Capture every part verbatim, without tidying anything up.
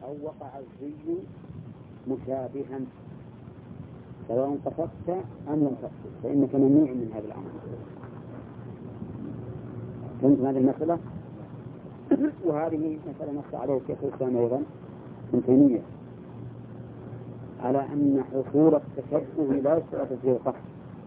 أو وقع الزي مشابها سواء قصدت أم لم تقصد فإنك ممنوع من هذا الأمر. فهمت هذه المسألة؟ وهذه مسألة نص عليه شيخ الإسلام أيضا ابن تيمية على أن حصول التشبه لا يشترط فيه القصد،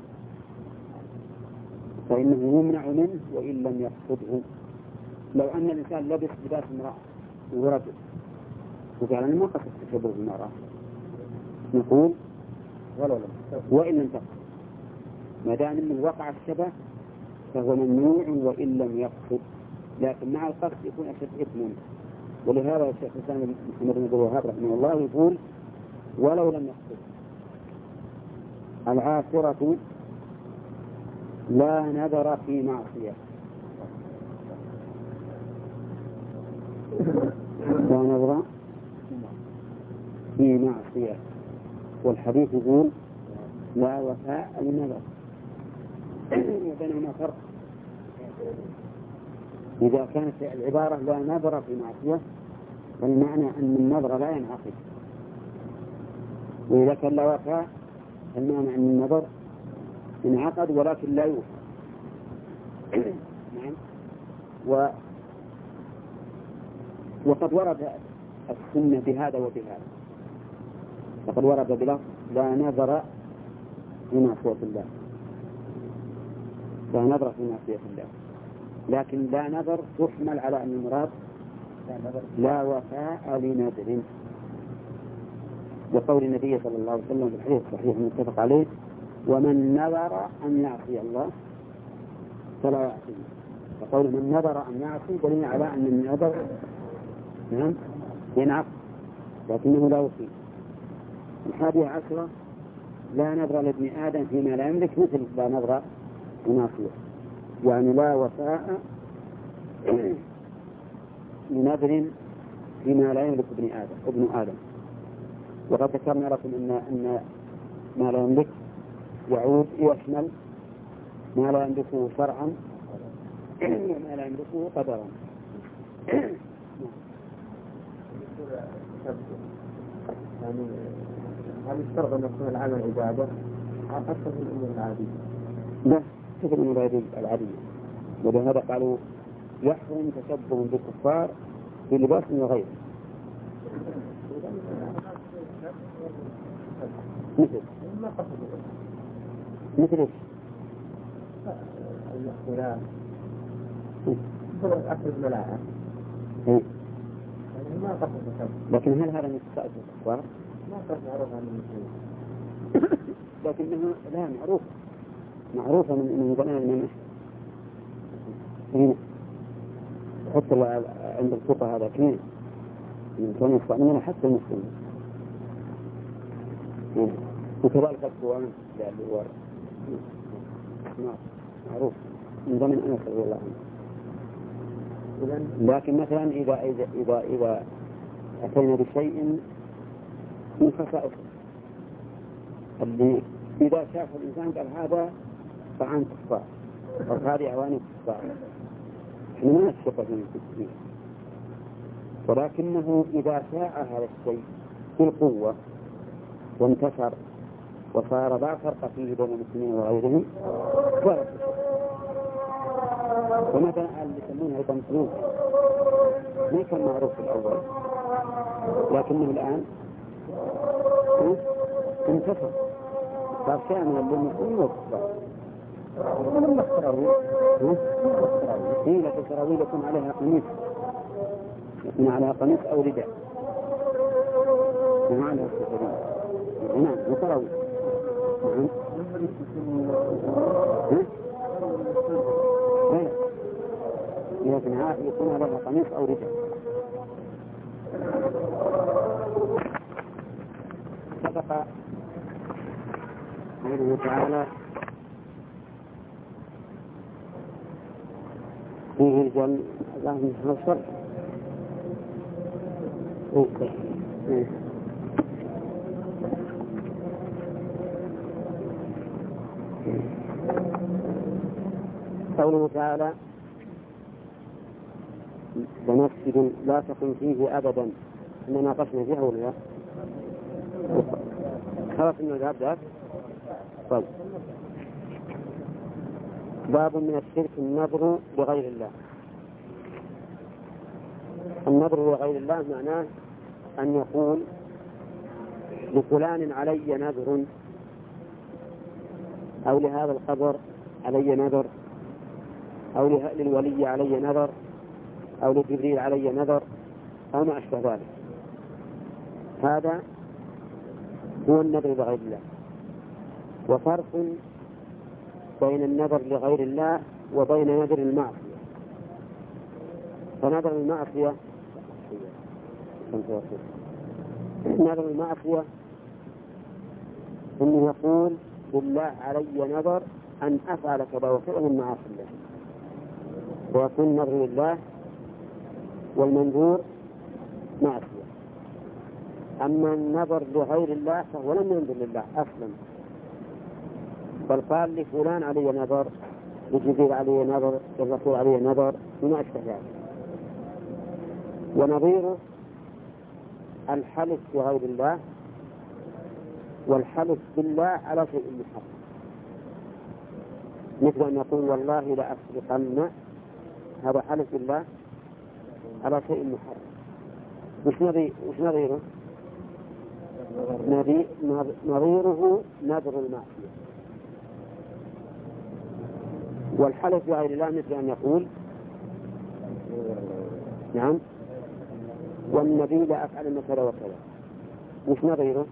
فإنه يمنع منه وإن لم يقصده. لو أن الإنسان لبس لباس امرأة ورجل وفعلا ما قصد التشبه بالمرأة نقول ولا لا وإن لم تقصد، ما دام أنه وقع الشبه فهو ممنوع وإن لم يقصد، لكن مع القصد يكون أشد إثما. ولهذا الشيخ الإسلام محمد بن عبد الوهاب رحمه الله يقول ولو لم يقصد. العاشرة لا نذر في معصية، لا نذر في معصية، والحديث يقول لا وفاء للنذر، وبينهما فرق. إذا كانت العبارة لا نذر في معصية فالمعنى أن النذر لا ينعقد، وإذا كان لا وفاء فالمعنى أن النذر انعقد ولكن لا يوفى. نعم. و وقد ورد السنة بهذا وبهذا، فقد ورد بلفظ لا نذر في معصية الله، لا نذر في معصية الله، لكن لا نذر تحمل على أن المراد لا وفاء لنذر، وقول النبي صلى الله عليه وسلم في الحديث الصحيح المتفق عليه ومن نذر أن يعصي الله فلا يعصي. فقول من نذر أن يعصي دليل على أن النذر نعم ينعقد لكنه لا يوفي. الحادية عشرة لا نذر لابن آدم فيما لا يملك مثل لا نذر لناصية، يعني لا وفاء لنذر فيما لا يملك ابن آدم ابن آدم. وقد ذكرنا لكم أن أن ما لا يملك يعود يشمل ما لا يملكه شرعا وما لا يملكه قدرا. يعني هل يشترط أن يكون العمل عبادة أكثر من الأمور العادية؟ لا، كثر من العبادة العادية. ولهذا قالوا يحرم تشبه بالكفار في لباس وغيره. مثل مثل ايش؟ الاختلاف أكثر ملاعب. ما قصد الكفر. لكن هل هذا من خصائص الكفار؟ ما قصد معروف عن المسلمين. لكنه لا معروف معروفة من من زمان من هنا حتى عند الفقهاء هذا كمان من كون الصائمين حتى المسلمين. وكذلك القرآن اللي هو معروف من زمن أنس رضي الله عنه. لكن مثلا إذا إذا إذا إذا أتينا بشيء من خصائصه اللي إذا شاف الإنسان قال هذا طعام كفار أو هذه أواني كفار، إحنا ما نشك فيه، ولكنه إذا شاء هذا الشيء بالقوة وانتشر وصار لا فرق فيه بين المسلمين وغيرهم ولا ومثلا اللي يسمونه أيضا سلوك ما كان معروف في الأول لكنه الآن انتشر صار شيئا من المسلمين والكفار. من السراويل هي لكن السراويل يكون عليها قميص يكون عليها قميص أو رداء ومعنى السراويل نعم وسراويل نعم لكن يكون عليها قميص أو رداء. سبق قوله تعالى فيه الجنة اللهم نصر قوله تعالى لمسجد لا تقم فيه أبدا إننا ناقشنا فيها ولا لا؟ خلاص إنه ذهب ذاك. طيب باب من الشرك النذر لغير الله. النذر لغير الله معناه أن يقول لفلان علي نذر، أو لهذا القبر علي نذر، أو للولي علي نذر، أو لجبريل علي نذر، أو ما أشبه ذلك. هذا هو النذر لغير الله. وفرق بين النذر لغير الله وبين نذر المعصية. فنذر المعصية نذر المعصية إنه يقول بالله علي نذر أن أفعل كذا وكذا من معاصي الله، ويكون نذر لله والمنذور معصية. أما النذر لغير الله فهو لم ينذر لله أصلا، بل قال لفلان علي نذر، لجبريل علي نذر، للرسول علي نذر، وما أشبه ذلك. ونظيره الحلف بغير الله والحلف بالله على شيء محرم، مثل أن يقول والله لأسرقن، هذا حلف بالله على شيء محرم. وش نظيره؟ نظيره نذر المعصية. والحلف بغير الله مثل أن يقول نعم والنبي لا أفعل كذا وكذا. وش نظيره؟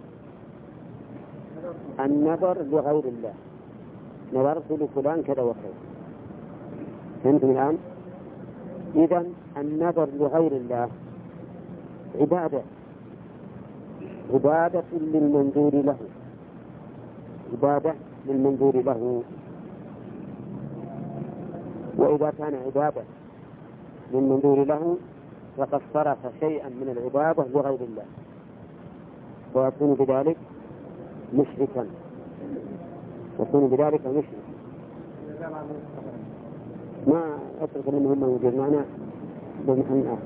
النذر لغير الله، نذرت لفلان كذا وكذا. فهمتم الآن؟ إذن النذر لغير الله عبادة، عبادة للمنذور له، عبادة للمنذور له. وإذا كان عبادة للمنذور له فقد صرف شيئا من العبادة لغير الله، ويكون بذلك مشركا، يكون بذلك مشركا. ما أترك منهم موجود معنا بمحن آخر.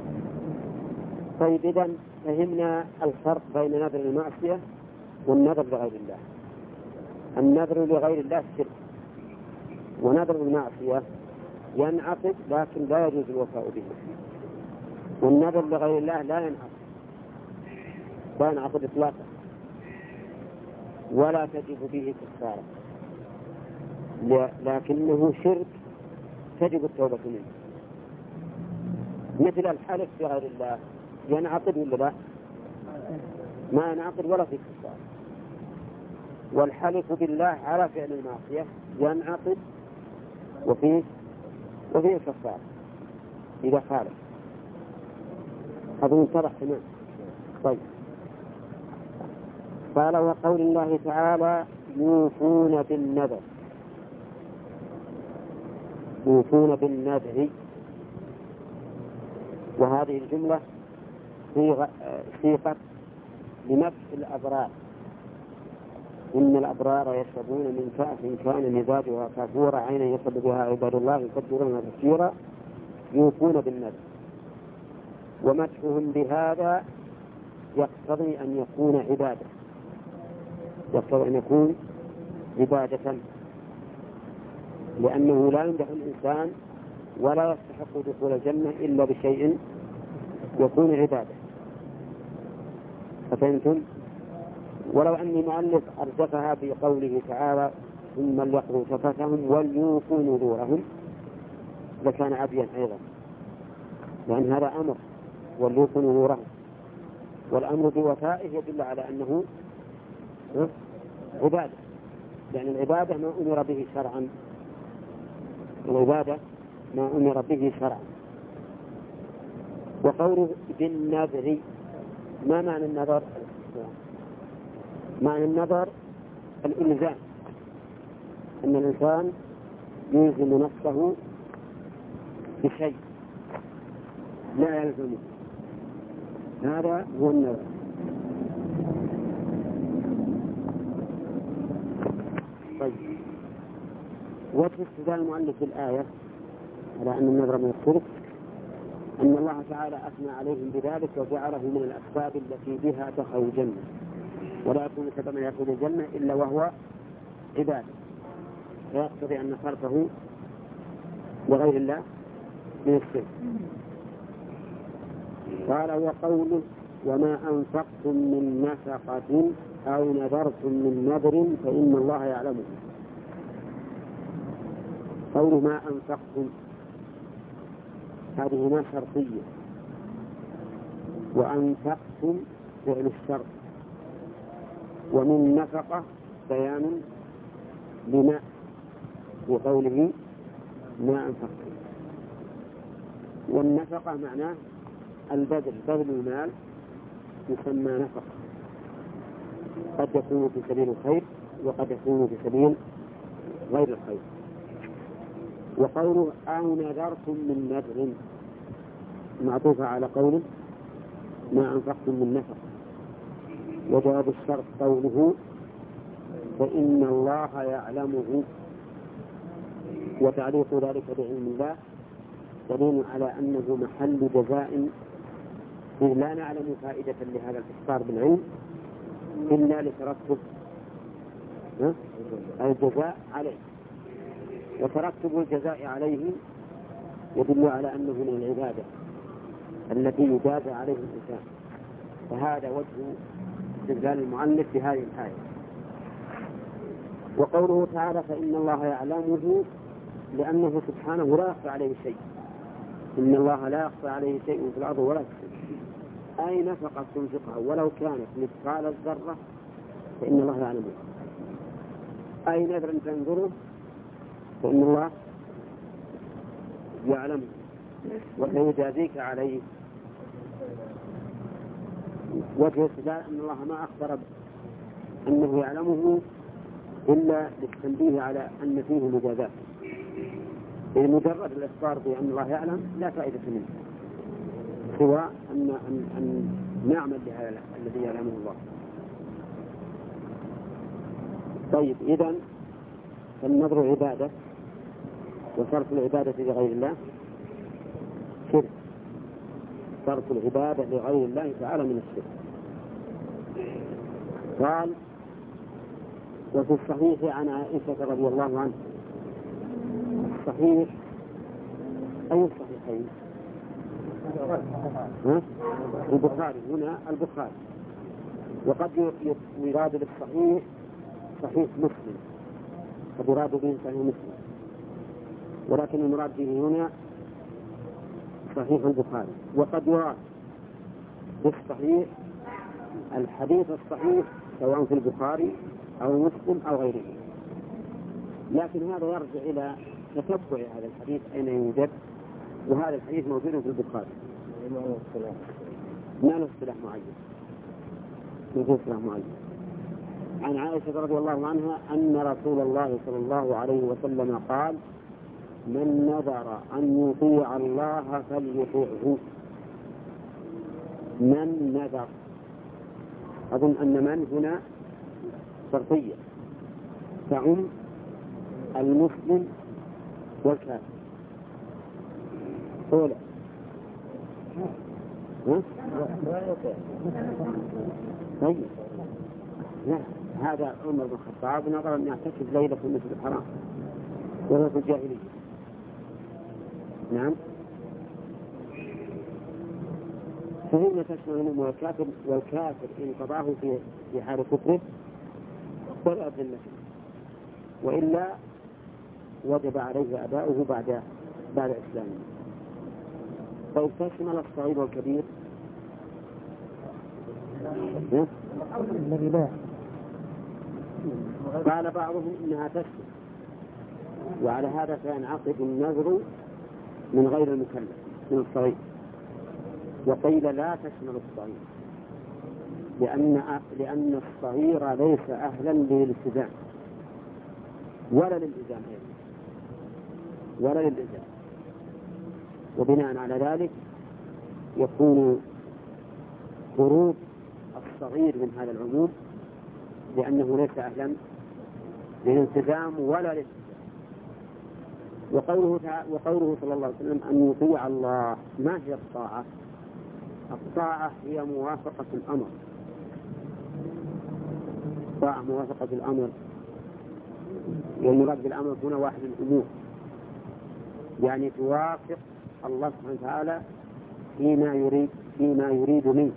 طيب إذن فهمنا الفرق بين نذر المعصية والنذر لغير الله. النذر لغير الله الشرك، ونذر المعصية ينعقد لكن لا يجوز الوفاء به. والنذر لغير الله لا ينعقد، لا ينعقد إطلاقا، ولا تجب به كفارة، لكنه شرك تجب التوبة منه. مثل الحلف بغير الله ينعقد ولا لا؟ ما ينعقد ولا في كفارة. والحلف بالله على فعل المعصية ينعقد وفيه وفيه كفارة إذا خالف. هذا منطبع تمام. طيب قال وقول الله تعالى يوفون بالنذر، يوفون بالنذر، وهذه الجملة صيغة لمدح الأبرار. إن الأبرار يشربون من كأس كان مزاجها كافورا عينا يشرب بها عباد الله يقدرون تفسيرا يوفون بالنذر. ومدحهم بهذا يقتضي أن يكون عبادة، يقتضي أن يكون عبادة، لأنه لا يمدح الإنسان ولا يستحق دخول الجنة إلا بشيء يكون عبادة. فهمتم؟ ولو أني مؤلف أرجفها بقوله تعالى ثم ليقضوا تفثهم وليوفوا نذورهم لكان عبيا أيضا، لأن هذا أمر وليوفوا نذورهم، والأمر بوفائه يدل على أنه عبادة، يعني العبادة ما أمر به شرعا، العبادة ما أمر به شرعا. وقوله بالنذر، ما معنى النذر؟ معنى النذر الإلزام، أن الإنسان يلزم نفسه بشيء لا يلزمه، هذا هو النذر. طيب وجه استدلال المؤلف بالآية على أن النذر من الشرك أن الله تعالى أثنى عليهم بذلك وجعله من الأسباب التي بها دخلوا الجنة، ولا يكون سبب من يدخل الجنة إلا وهو عبادة، فيقتضي أن صرفه لغير الله من الشرك. قال وقوله وما أنفقتم من نفقة أو نذرتم من نذر فإن الله يعلمه. قوله ما أنفقتم هذه ما شرطية، وأنفقتم فعل الشرط، ومن نفقة بيان لما وقوله ما أنفقتم. والنفقة معناه البذل، بذل المال يسمى نفقة، قد يكون في سبيل الخير وقد يكون في سبيل غير الخير. وقوله أو نذرتم من نذر معطوفة على قوله ما أنفقتم من نفقة، وجواب الشرط قوله فإن الله يعلمه، وتعليق ذلك بعلم الله دليل على أنه محل جزاء، إذ لا نعلم فائدة لهذا الإخبار بالعلم إلا لترتب الجزاء عليه، وترتب الجزاء عليه يدل على أنه من العبادة التي يجازى عليه الإنسان. فهذا وجه استدلال المؤلف بهذه الآية. وقوله تعالى فإن الله يعلمه لأنه سبحانه لا يخفى عليه شيء، إن الله لا يخفى عليه شيء في الأرض ولا في السماء، أي نفقة تنفقها ولو كانت مثقال الذرة فإن الله يعلمه، أي نذر تنذره فإن الله يعلمه وسيجازيك عليه. وجه استدلال أن الله ما أخبر أنه يعلمه إلا للتنبيه على أن فيه مجازات، إذ مجرد الإخبار بأن الله يعلم لا فائدة منه سوى أن, أن, أن نعمل بهذا الذي يعلمه الله. طيب إذن فالنذر عبادة، وصرف العبادة لغير الله شرك، صرف العبادة لغير الله تعالى من الشرك. قال وفي الصحيح عن عائشة رضي الله عنها، الصحيح أي الصحيحين؟ البخاري، هنا البخاري، وقد يراد بالصحيح صحيح مسلم، قد يراد به صحيح مسلم، ولكن المراد به هنا صحيح البخاري. وقد يراد بالصحيح الحديث الصحيح سواء في البخاري أو مسلم أو غيره، لكن هذا يرجع إلى تتبع هذا الحديث أين يوجد، وهذا الحديث موجود في البخاري ما له اصطلاح معين، ما له اصطلاح معين. عن عائشة رضي الله عنها أن رسول الله صلى الله عليه وسلم قال من نذر أن يطيع الله فليطيعه. من نذر، أظن أن من هنا شرطية تعم المسلم والكافر. أولى ها؟ طيب لا، هذا عمر بن الخطاب نظر أن يعتكف ليلة في المسجد الحرام وهو في الجاهلية. نعم، فهي تشمل المؤمن والكافر، والكافر إن قضاه في في حال كفره ولا أذن وإلا وجب عليه أداؤه بعد بعد إسلامه. طيب تشمل الصغير والكبير؟ الذي لا قال بعضهم إنها تشمل، وعلى هذا فينعقد النذر من غير المكلف من الصغير. وقيل لا تشمل الصغير لأن لأن الصغير ليس أهلا للالتزام ولا للإلزام ولا للإلزام، وبناء على ذلك يكون خروج الصغير من هذا العموم لأنه ليس أهلا للالتزام ولا للإلزام. وقوله, وقوله صلى الله عليه وسلم أن يطيع الله، ما هي الطاعة؟ الطاعة هي موافقة الأمر. الطاعة موافقة الأمر، والمراد بالأمر هنا واحد الأمور، يعني توافق الله سبحانه وتعالى فيما يريد فيما يريد منك.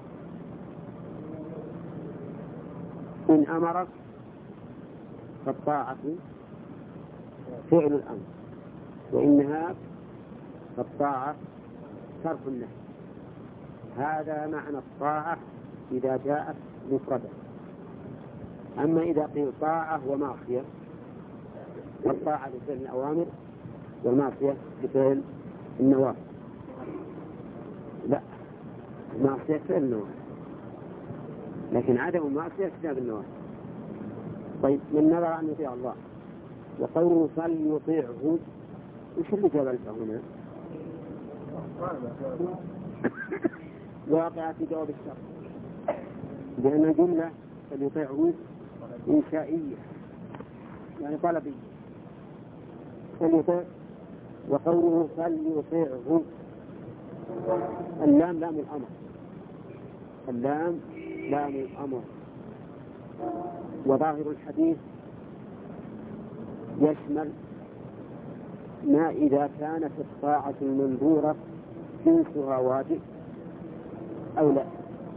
إن أمرك فالطاعة فعل الأمر، وإن نهاك فالطاعة ترك النهي. هذا معنى الطاعة إذا جاءت مفردة. أما إذا قيل طاعة ومعصية، فالطاعة لفعل الأوامر والمعصية لفعل النواهي. لا، المعصية فعل النواهي، لكن عدم المعصية اجتناب النواهي. طيب، من نظر أن يطيع الله، وقوله فليطيعه، وش اللي جاب هنا؟ واقع في جواب الشرط، لأن جملة فليطيعه إنشائية يعني طلبية، فليطيع. وقوله فليطيعه، اللام لام الأمر، اللام لام الأمر. وظاهر الحديث يشمل ما إذا كانت الطاعة المنذورة جنسها واجب أو لا.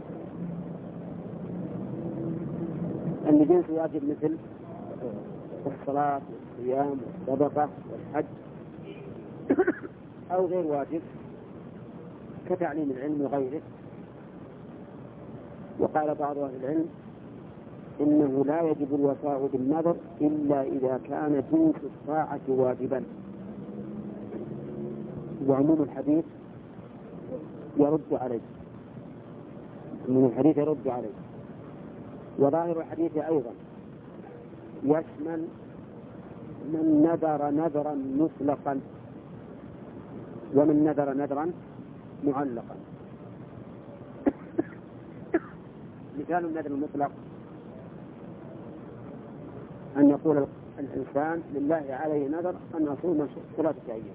أن جنس واجب مثل الصلاة والصيام والصدقة والحج، أو غير واجب كتعليم العلم وغيره. وقال بعض أهل العلم إنه لا يجب الوفاء بالنذر إلا إذا كان جنس الطاعة واجبا. وعموم الحديث يرد عليه، من الحديث يرد عليه. وظاهر الحديث أيضا يشمل من نذر نذرا مطلقا ومن نذر نذرا معلقا. مثال النذر المطلق أن يقول الإنسان لله عليه نذر أن أصوم ثلاثة أيام،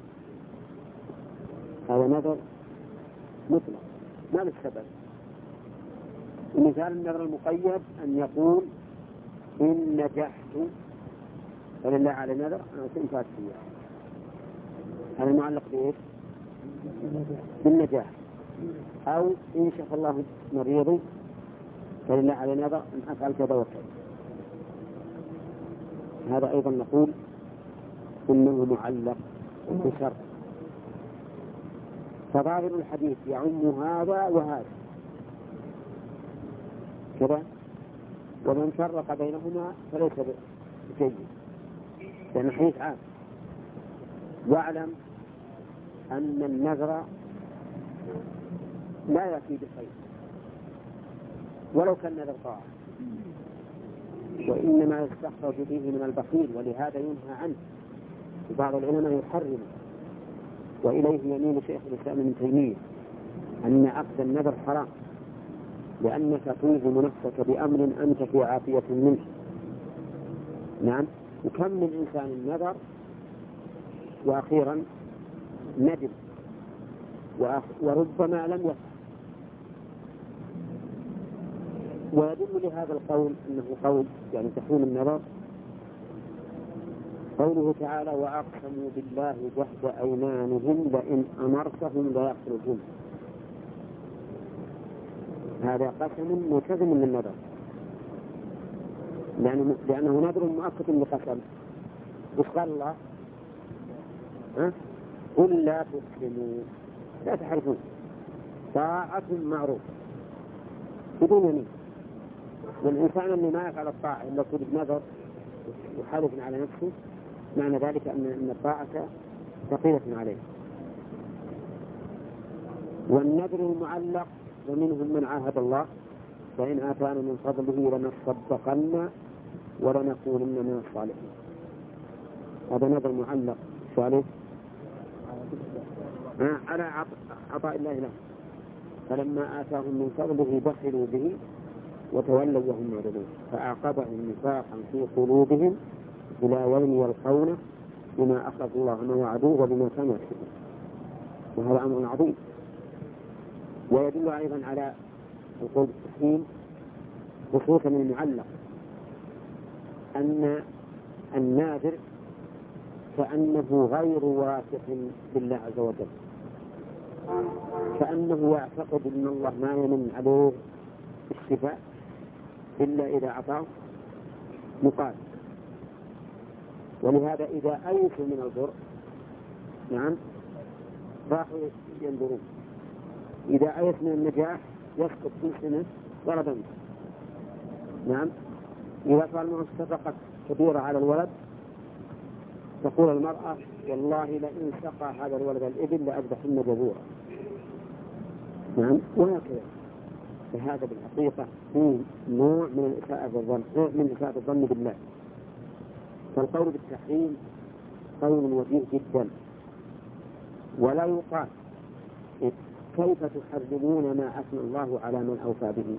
هذا نذر مطلق ما للسبب. ومثال النذر المقيد أن يقول إن نجحت فلله عليه نذر أن أصوم ثلاثة أيام، هذا معلق بإيش؟ بالنجاح. أو إن شفى الله مريضي فلله عليه نذر أن أفعل كذا وكذا، هذا أيضا نقول إنه معلق بشرط. فظاهر الحديث يعم هذا وهذا كذا، ومن فرق بينهما فليس بجيد، لأن الحديث عام. واعلم أن النذر لا يأتي بخير ولو كان نذر طاعة، وإنما يستخرج فيه من البخيل، ولهذا ينهى عنه. بعض العلماء يحرم، وإليه يميل شيخ الإسلام ابن تيمية أن أخذ النذر حرام، لأنك تلزم نفسك بأمر أنت في عافية منه. نعم. وكم من إنسان النذر وأخيرا ندم وربما لم يفعل. ويدل لهذا القول أنه قول يعني تحريم النذر قوله تعالى وأقسموا بالله جهد أيمانهم لئن أمرتهم ليخرجون. هذا قسم ملتزم للنذر، لأنه, لأنه نذر مؤكد لقسم. وش قال الله؟ ها؟ قل لا تقسموا لا تحرفون، طاعة معروف بدون يمين. والإنسان اللي ما يفعل الطاعة إلا يكون بنذر وحالف على نفسه، معنى ذلك أن الطاعة ثقيلة عليه. والنذر المعلق ومنهم من عاهد الله فإن آتانا من فضله لنصدقن ولنكونن من الصالحين. هذا نذر معلق صالح على عطاء الله له، فلما آتاهم من فضله بخلوا به وتولوا وهم معرضون فأعقبهم نفاقا في قلوبهم إلى يوم يلقونه بما أخلف الله ما وعدوه وبما كانوا يكسبون، وهذا أمر عظيم. ويدل أيضا على القول بالتحريم خصوصا المعلق أن النادر كأنه غير واثق بالله عز وجل، كأنه يعتقد أن الله ما يمن عليه الشفاء إلا إذا أعطاه مقابل. ولهذا إذا أيسوا من الضر نعم راحوا ينظرون، إذا أيس من النجاح يسقط في سنة ضرب منه. نعم إذا صار معه صدقة كبيرة على الولد تقول المرأة والله لئن سقى هذا الولد الإبل لأذبحن جذورا. نعم وهكذا. فهذا بالحقيقة هو نوع من الإساءة بالظن، نوع من إساءة الظن بالله. فالقول بالتحريم قول وجيه جدا، ولا يقال كيف تحرمون ما أثنى الله على من أوفى به.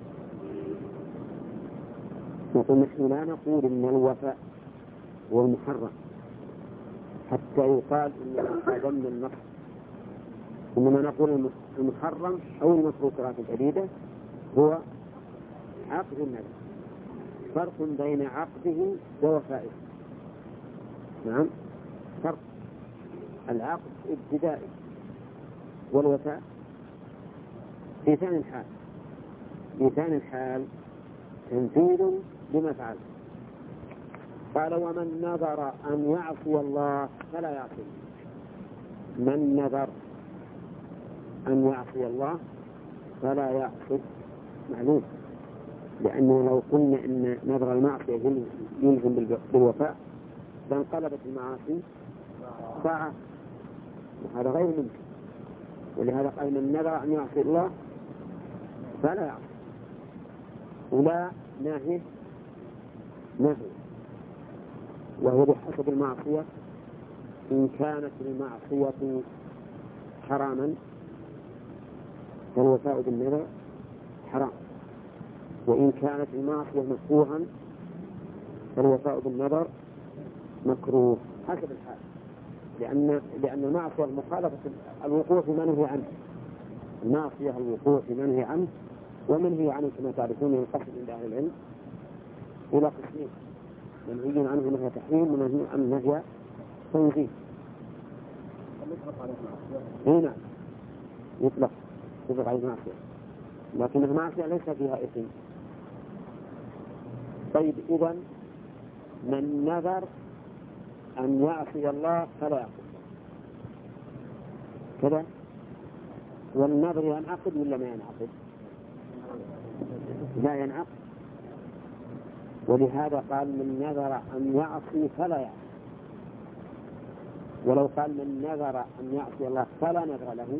نقول نحن لا نقول إن الوفاء هو المحرم حتى يقال إن ضمن النص، إنما نقول المحرم أو المتروكات الجديدة هو عقد النذر، فرق بين عقده ووفائه. نعم فرق، العقد ابتدائي والوفاء في ثاني الحال، في ثاني الحال تنفيذ لما فعل. قال ومن نذر أن يعصي الله فلا يعصي. من نذر أن يعصي الله فلا يعصي معلوم، لأنه لو قلنا إن نذر المعصية يلزم بالوفاء فانقلبت المعاصي طاعة، وهذا غير ممكن. ولهذا قال من نذر أن يعصي الله فلا يعصي. ولا ناهي نهي، وهو بحسب المعصية. إن كانت المعصية حراما فالوفاء بالنذر حرام، وإن كانت المعصية مكروها فالوفاء بالنذر مكروه حسب الحال، لأن لأن المعصية المخالفة الوقوع في منهي عنه، المعصية الوقوع في منهي عنه، ومنهي عنه كما تعرفون ينقسم عند أهل العلم إلى قسمين: منهي عنه نهي تحريم ومنهي عنه نهي تنزيه. هنا يطلق يطلق عليه معصية، لكن المعصية ليس فيها إثم. طيب إذن من نذر أن يعصي الله فلا يعصي كذا، والنذر ينعقد ولا ما ينعقد؟ لا ينعقد. ولهذا قال من نذر أن يعصي فلا يعصي. ولو قال من نذر أن يعصي الله فلا نذر له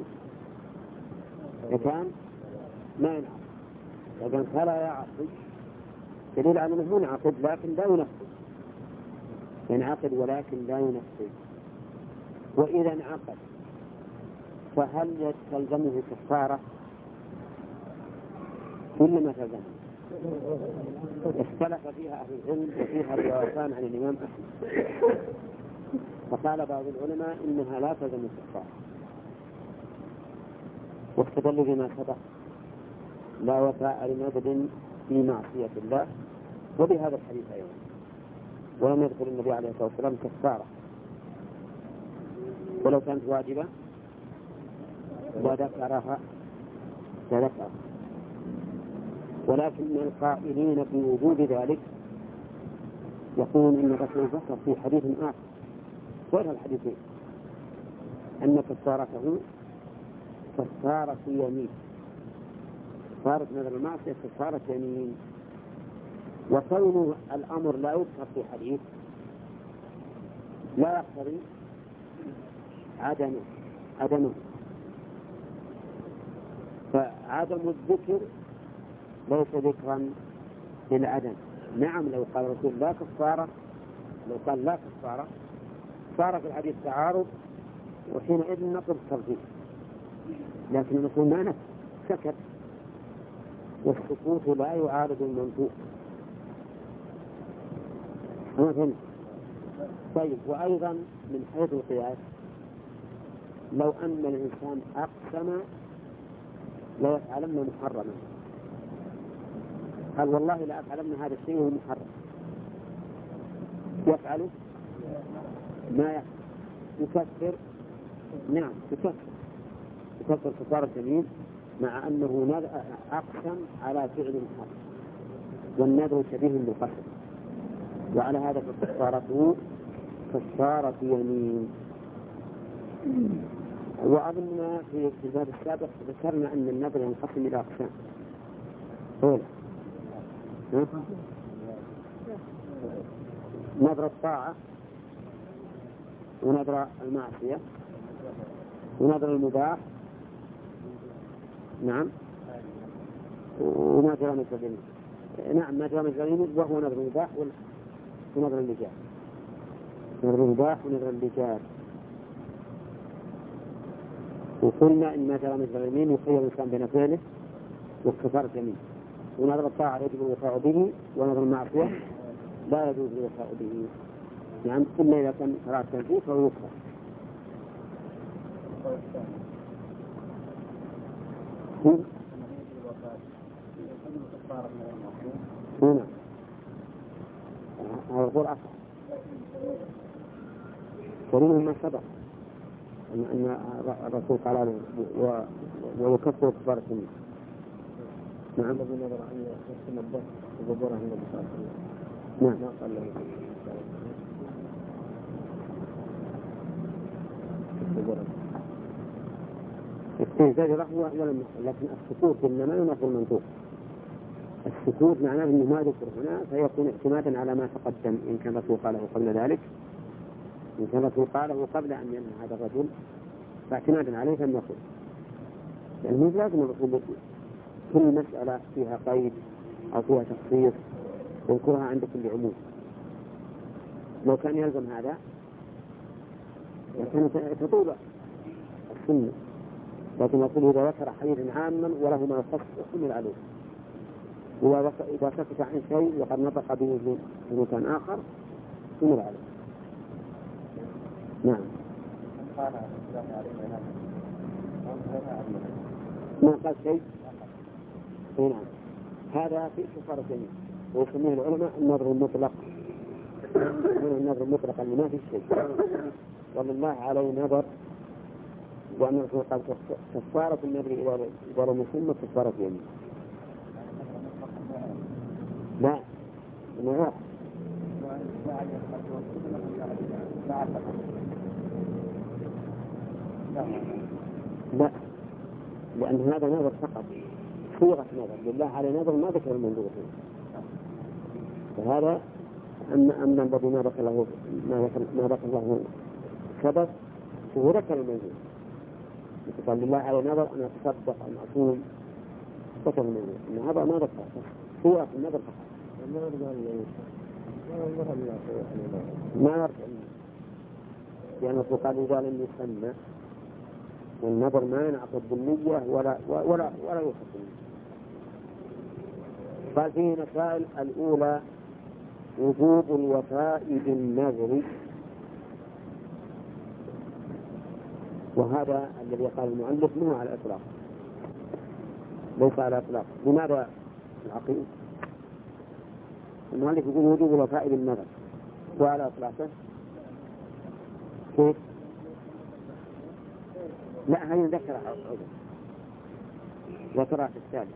لكان ما ينعقد، لكن فلا يعصي دليل على أنه ينعقد لكن لا ينفذ، ينعقد ولكن لا ينفذ. وإذا انعقد فهل تلزمه كفارة كل ما تلزمه؟ اختلف فيها أهل العلم وفيها روايتان عن الإمام أحمد، فقال بعض العلماء إنها لا تلزم الكفارة، واستدلوا بما سبق لا وفاء لنذر في معصية الله، وبهذا الحديث أيضا ولم يذكر النبي عليه الصلاة والسلام كفارة، ولو كانت واجبة لذكرها لذكرها. ولكن القائلين في وجود ذلك يقولون إن الرسول ذكر في حديث آخر غير الحديثين أن كفارته كفارة يمين، كفارة نذر المعصية كفارة يمين. وكون الأمر لا يذكر في حديث لا يقتضي عدمه عدمه فعدم الذكر ليس ذكرا للعدم. نعم لو قال الرسول لا كفارة، لو قال لا كفارة صار في الحديث تعارض وحينئذ نقل الترجيح، لكن الرسول ما نفس سكت، والسكوت لا يعارض المنطوق. أنا فهمت طيب، وأيضا من حيث القياس لو أن الإنسان أقسم لا يفعلن محرما، قال والله لا أفعلن هذا الشيء وهو محرم، يفعله ما يفعل يكفر. نعم يكفر يكفر كفارة يمين مع أنه أقسم على فعل محرم، والنذر شبيه بالقسم، وعلى هذا فكفارته كفارة يمين. وأظن في الباب السابق ذكرنا أن النذر ينقسم إلى أقسام. أولا نذر الطاعة، ونذر المعصية، ونذر المباح، نعم، وما جرى من الجريمة، نعم ما جرى من الجريمة وهو نذر المباح ونذر اللجاج، نذر المباح ونذر اللجاج. وقلنا إن ما جرى من الجريمة يخير الإنسان بين فعله وكفارة يمين، ونذر الطاعة يجب الوفاء به، ونذر المعصية لا يجوز الوفاء به، نعم، إلا إذا كان صلاة تنفيذ فهو يكفر. هنا هذا يقول أصح ورينه ما سبق أن الرسول قال له ويكفر كفارة يمين. نعم الذي نظر أن يحسن الضغط وجبره النبي صلى الله عليه وسلم. نعم ما قال له الزجرة هو ولم، لكن السكوت إنما ينقل المنطوق. السكوت معناه أنه ما ذكر هنا فيكون اعتمادا على ما تقدم، إن كان الرسول قاله قبل ذلك، إن كان الرسول قاله قبل أن ينهى هذا الرجل فاعتمادا عليه فلم يقل، لأنه لازم الرسول كل مسألة فيها قيد أو فيها تخصيص يذكرها عند كل عموم. لو كان يلزم هذا لكان تطول السنة، لكن يقول إذا ذكر حديثا عاما وله ما يخص يحمل عليه، وإذا سكت عن شيء وقد نطق به في مكان آخر يحمل عليه. نعم ما قال شيء. نعم هذا في كفارة يمين، ويسميه العلماء النذر المطلق، من النذر المطلق اللي ما في شيء والله عليه نذر، وأن الرسول قال كفارة النذر إذا لم يسمى كفارة يمين. لا نوع لا، لأن هذا نذر فقط صيغة نذر لله على نذر ما ذكر المنذور فيه، فهذا أما أما الذي ما ذكر له ما ذكر له سبب هو ذكر المنذور، قال لله على نذر أن أتصدق أن أصوم ذكر المنذور، إن هذا ما ذكر صيغة النذر فقط ما يرجع، لأن الرسول قال إذا لم يسمى والنذر ما ينعقد بالنية ولا ولا ولا يخص. قال فيه مسائل. الأولى وجوب الوفاء بالنذر، وهذا الذي قال المؤلف منه على الإطلاق ليس على الإطلاق. لماذا العقيد؟ المؤلف يقول وجوب الوفاء بالنذر وعلى إطلاقه كيف؟ لا هذه ذكرها عوضا ذكرها في الثالث،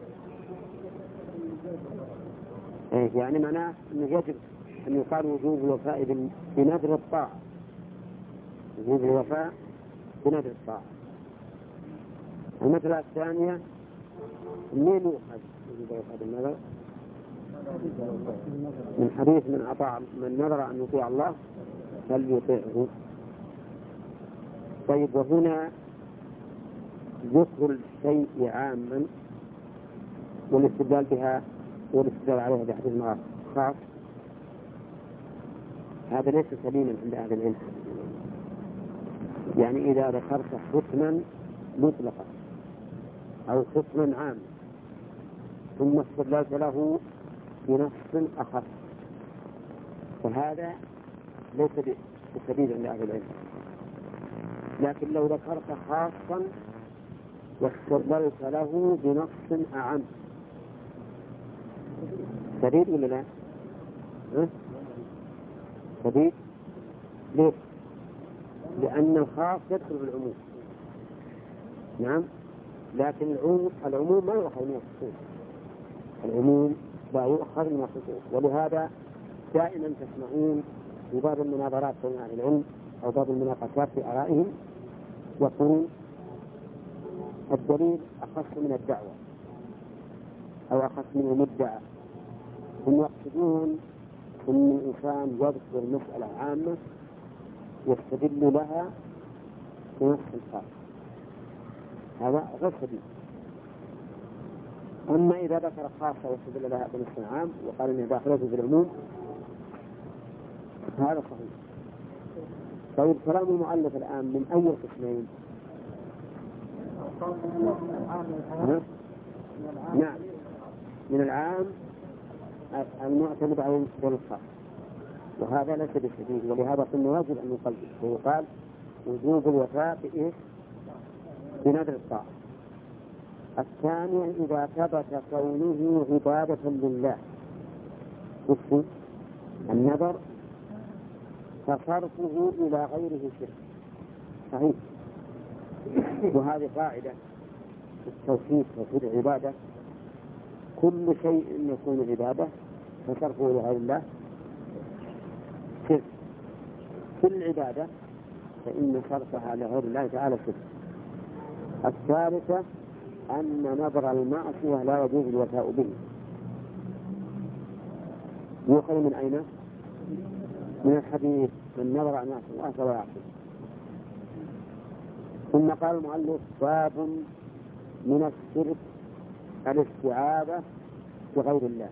إيه يعني معناه أنه يجب أن يقال وجوب الوفاء بنذر الطاعة، وجوب الوفاء بنذر الطاعة. المسألة الثانية من يؤخذ وجوب الوفاء بالنذر؟ من حديث من أطاع من نذر أن يطيع الله فليطيعه. طيب وهنا ذكر الشيء عاما والاستدلال بها والاستدلال عليها بحديث خاص، هذا ليس سليما عند أهل العلم. يعني إذا ذكرت حكما مطلقا أو حكما عاما ثم استدللت له بنص أخر، فهذا ليس بسبيل عند أهل العلم، لكن لو ذكرت خاصا واستدللت له بنص أعم سبيل ولا لا؟ ها؟ سبيل؟ ليه؟ لأن الخاص يدخل في العموم. نعم، لكن العموم العموم ما يؤخذ من الخصوص، العموم لا يؤخذ من الخصوص. ولهذا دائما تسمعون في باب المناظرات بين أهل العلم أو باب المناقشات في آرائهم يقولون الدليل أخص من الدعوة أو أخص من المدعى. هم يقصدون أن الإنسان يذكر مسألة عامة يستدل لها بنص خاص، هذا غير سبيل. أما إذا ذكر خاصة واستدل لها بنص عام وقال إنه داخلته في العموم هذا صحيح. طيب كلام المؤلف الآن من أي القسمين؟ نعم، من العام المعتمد على الخاص، وهذا ليس بسبيل. ولهذا قلنا واجب أن نقلد، ويقال وجوب الوفاء بإيه؟ بنذر الطاعة. الثاني إذا ثبت كونه عبادة لله، وفي النذر فصرفه إلى غيره شرك، صحيح. وهذه قاعدة في التوحيد توحيد العبادة، كل شيء يكون عبادة فصرفه إلى غير الله شرك. كل عبادة فإن صرفها لغير الله تعالى شرك. الثالثة أن نذر المعصية لا يجوز الوفاء به. يؤخذ من أين؟ من الحديث من نذر أن يعصي الله فلا يعصي. ثم قال المؤلف باب من الشرك الاستعاذة بغير الله.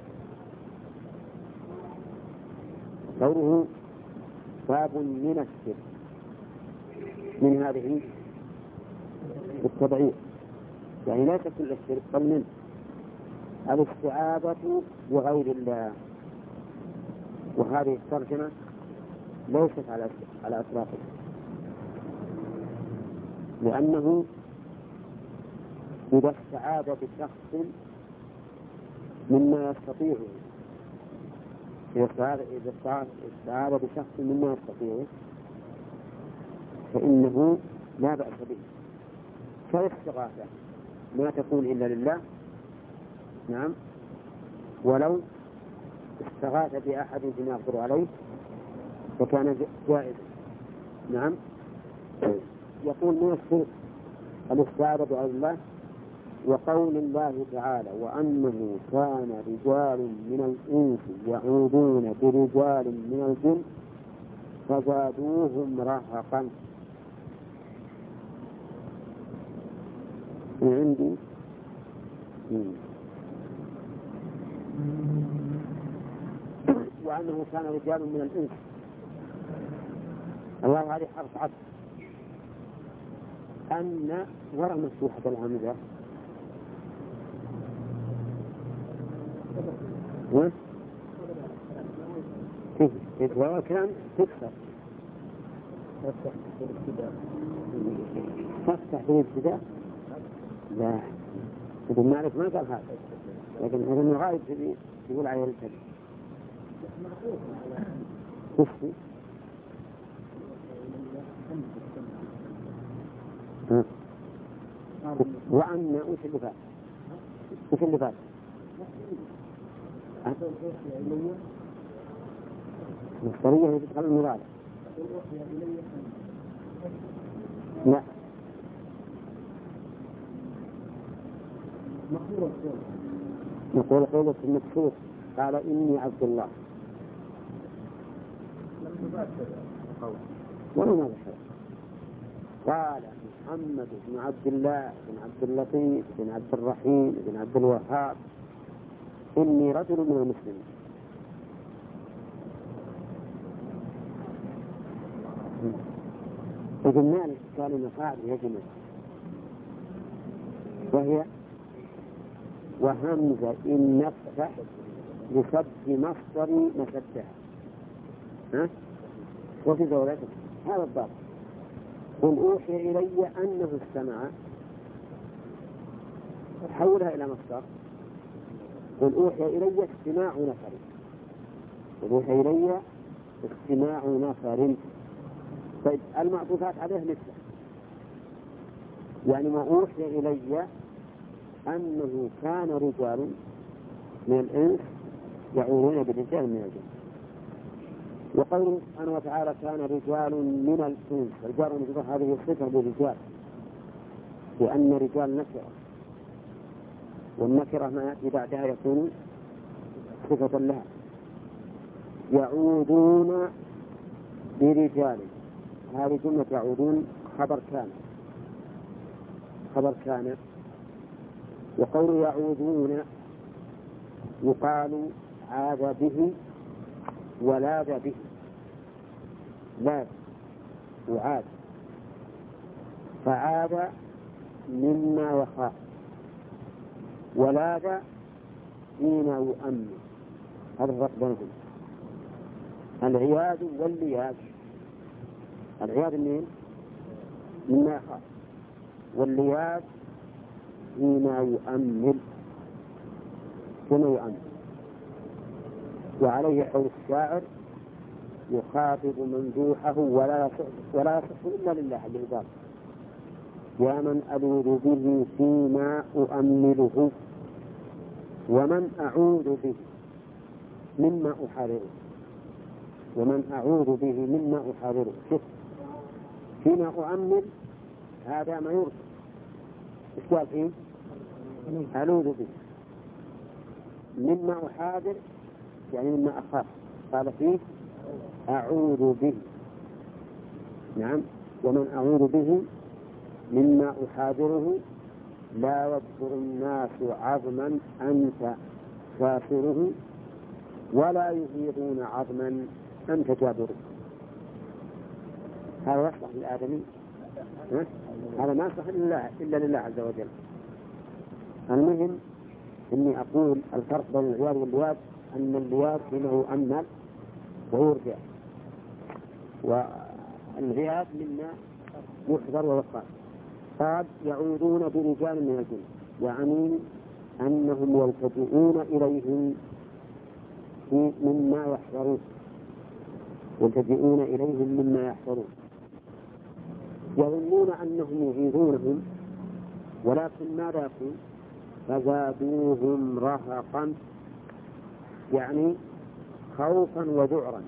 قوله باب من الشرك من هذه التبعية، يعني ليس كل الشرك بل من الاستعاذة بغير الله. وهذه الترجمة ليست على على أطلاقه، لأنه إذا استعاذ بشخص مما يستطيعه، إذا استعاذ بشخص مما يستطيعه فإنه لا بأس به. فالاستغاثة ما تكون إلا لله، نعم، ولو استغاث بأحد بما يقدر عليه فكان جائزا، نعم. يقول من الشرك الاستعاذة بغير الله. وقول الله تعالى وأنه كان رجال من الإنس يعوذون برجال من الجن فزادوهم رهقا. من عندي وأنه كان رجال من الإنس، الله هذه حرف عطف. أن وراء مفتوحة الهمزة في في الكلام تكسر تفتح في الابتداء. لا ابن مالك ما قال هذا، لكن هذا من غاية يقول عليه الكلام تفتح. وأن وش اللي فات؟ وش اللي فات؟ مصدرية هي تدخل المرادة. لا نقول قولة المكسور قال إني عبد الله ولا ما بشر. قال محمد بن عبد الله بن عبد اللطيف بن عبد الرحيم بن عبد الوهاب إني رجل من المسلمين. ابن مالك قال إن قاعدة يجمع وهي وهمزة إن نفتح لسد مصدر مسدها، ها؟ وفي زوجته هذا الضابط. قل أوحي إلي أنه استمع، حولها إلى مصدر. قل أوحي إلي استماع نفر، قل أوحي إلي استماع نفر. طيب المعطوفات عليه مثله، يعني ما أوحي إلي أنه كان رجال من الإنس يعوذون برجال من الجن. وقوله سبحانه وتعالى كان رجال من الإنس، رجال من هذه الصفة للرجال، لأن رجال نكرة، والنكرة ما يأتي بعدها يكون صفة لها. يعوذون برجال، هذه جملة يعوذون خبر كان، خبر كان. وقول يعوذون يقال عاد به ولاذ به، لاذ وعاد، فعاد مما يخاف، ولاذ فيما يؤمن. هذا الفرق بينهم. العياذ واللياذ، العياذ منين؟ مما يخاف، واللياذ فيما يؤمن، فيما يؤمن. وعليه قول الشاعر يخاطب ممدوحه ولا يصح ولا يصح إلا لله العباد، يا من ألوذ به فيما أؤمله، ومن أعوذ به مما أحرره، ومن أعوذ به مما أحرره. شوف، فيما أؤمل هذا ما يرسل، إيش قال فيه؟ ألوذ به. مما أحاذر يعني مما أخاف، قال فيه أعوذ به. نعم، ومن أعوذ به مما أحاذره، لا يذكر الناس عظما أنت كافره، ولا يفيضون عظما أنت جابره. هذا يصلح للآدمي؟ هذا ما يصلح إلا, إلا لله عز وجل. المهم إني أقول الفرق بين العياذ واللياذ أن اللياذ فيما يؤمل ويرجع، والعياذ مما يحذر ويقال. قال يعوذون برجال من الجن، يعني أنهم يلتجئون إليهم مما يحذرون، يلتجئون إليهم مما يحذرون، يظنون أنهم يعيذونهم، ولكن ماذا يكون؟ فزادوهم رهقا، يعني خوفا وذعرا.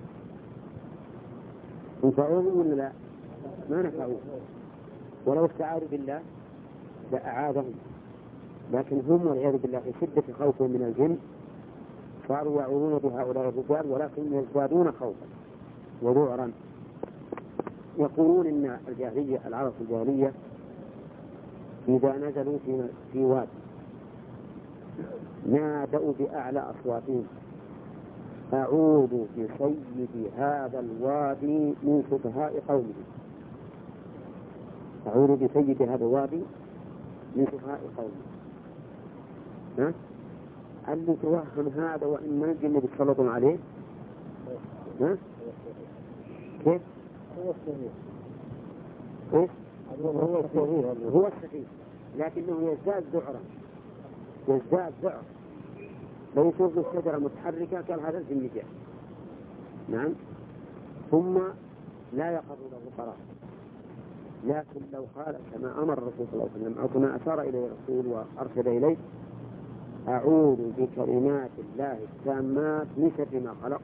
ينفعوهم ولا لا؟ ما نفعوهم، ولو استعاذوا بالله لأعاذهم، لكن هم والعياذ بالله في شدة خوفهم من الجن صاروا يعوذون بهؤلاء الرجال، ولكن يزدادون خوفا وذعرا. يقولون إن الجاهلية، العرب الجاهلية إذا نزلوا في, في واد نادوا بأعلى أصواتهم أعوذ بسيد هذا الوادي من سفهاء قومه، أعوذ بسيد هذا الوادي من سفهاء قومه. ها؟ اللي توهم هذا وإن ما الجن بيتسلطون عليه. ها؟ كيف؟ هو السفيه. إيش؟ هو السفيه، هو السفيه، لكنه يزداد ذعرا، يزداد ذعر. لو يشوف الشجرة متحركة قال هذا الجن جاء. نعم، ثم لا يقر له قرار. لكن لو قال كما أمر الرسول صلى الله عليه وسلم أو كما أشار إليه الرسول وأرشد إليه أعوذ بكلمات الله التامات من شر ما خلق،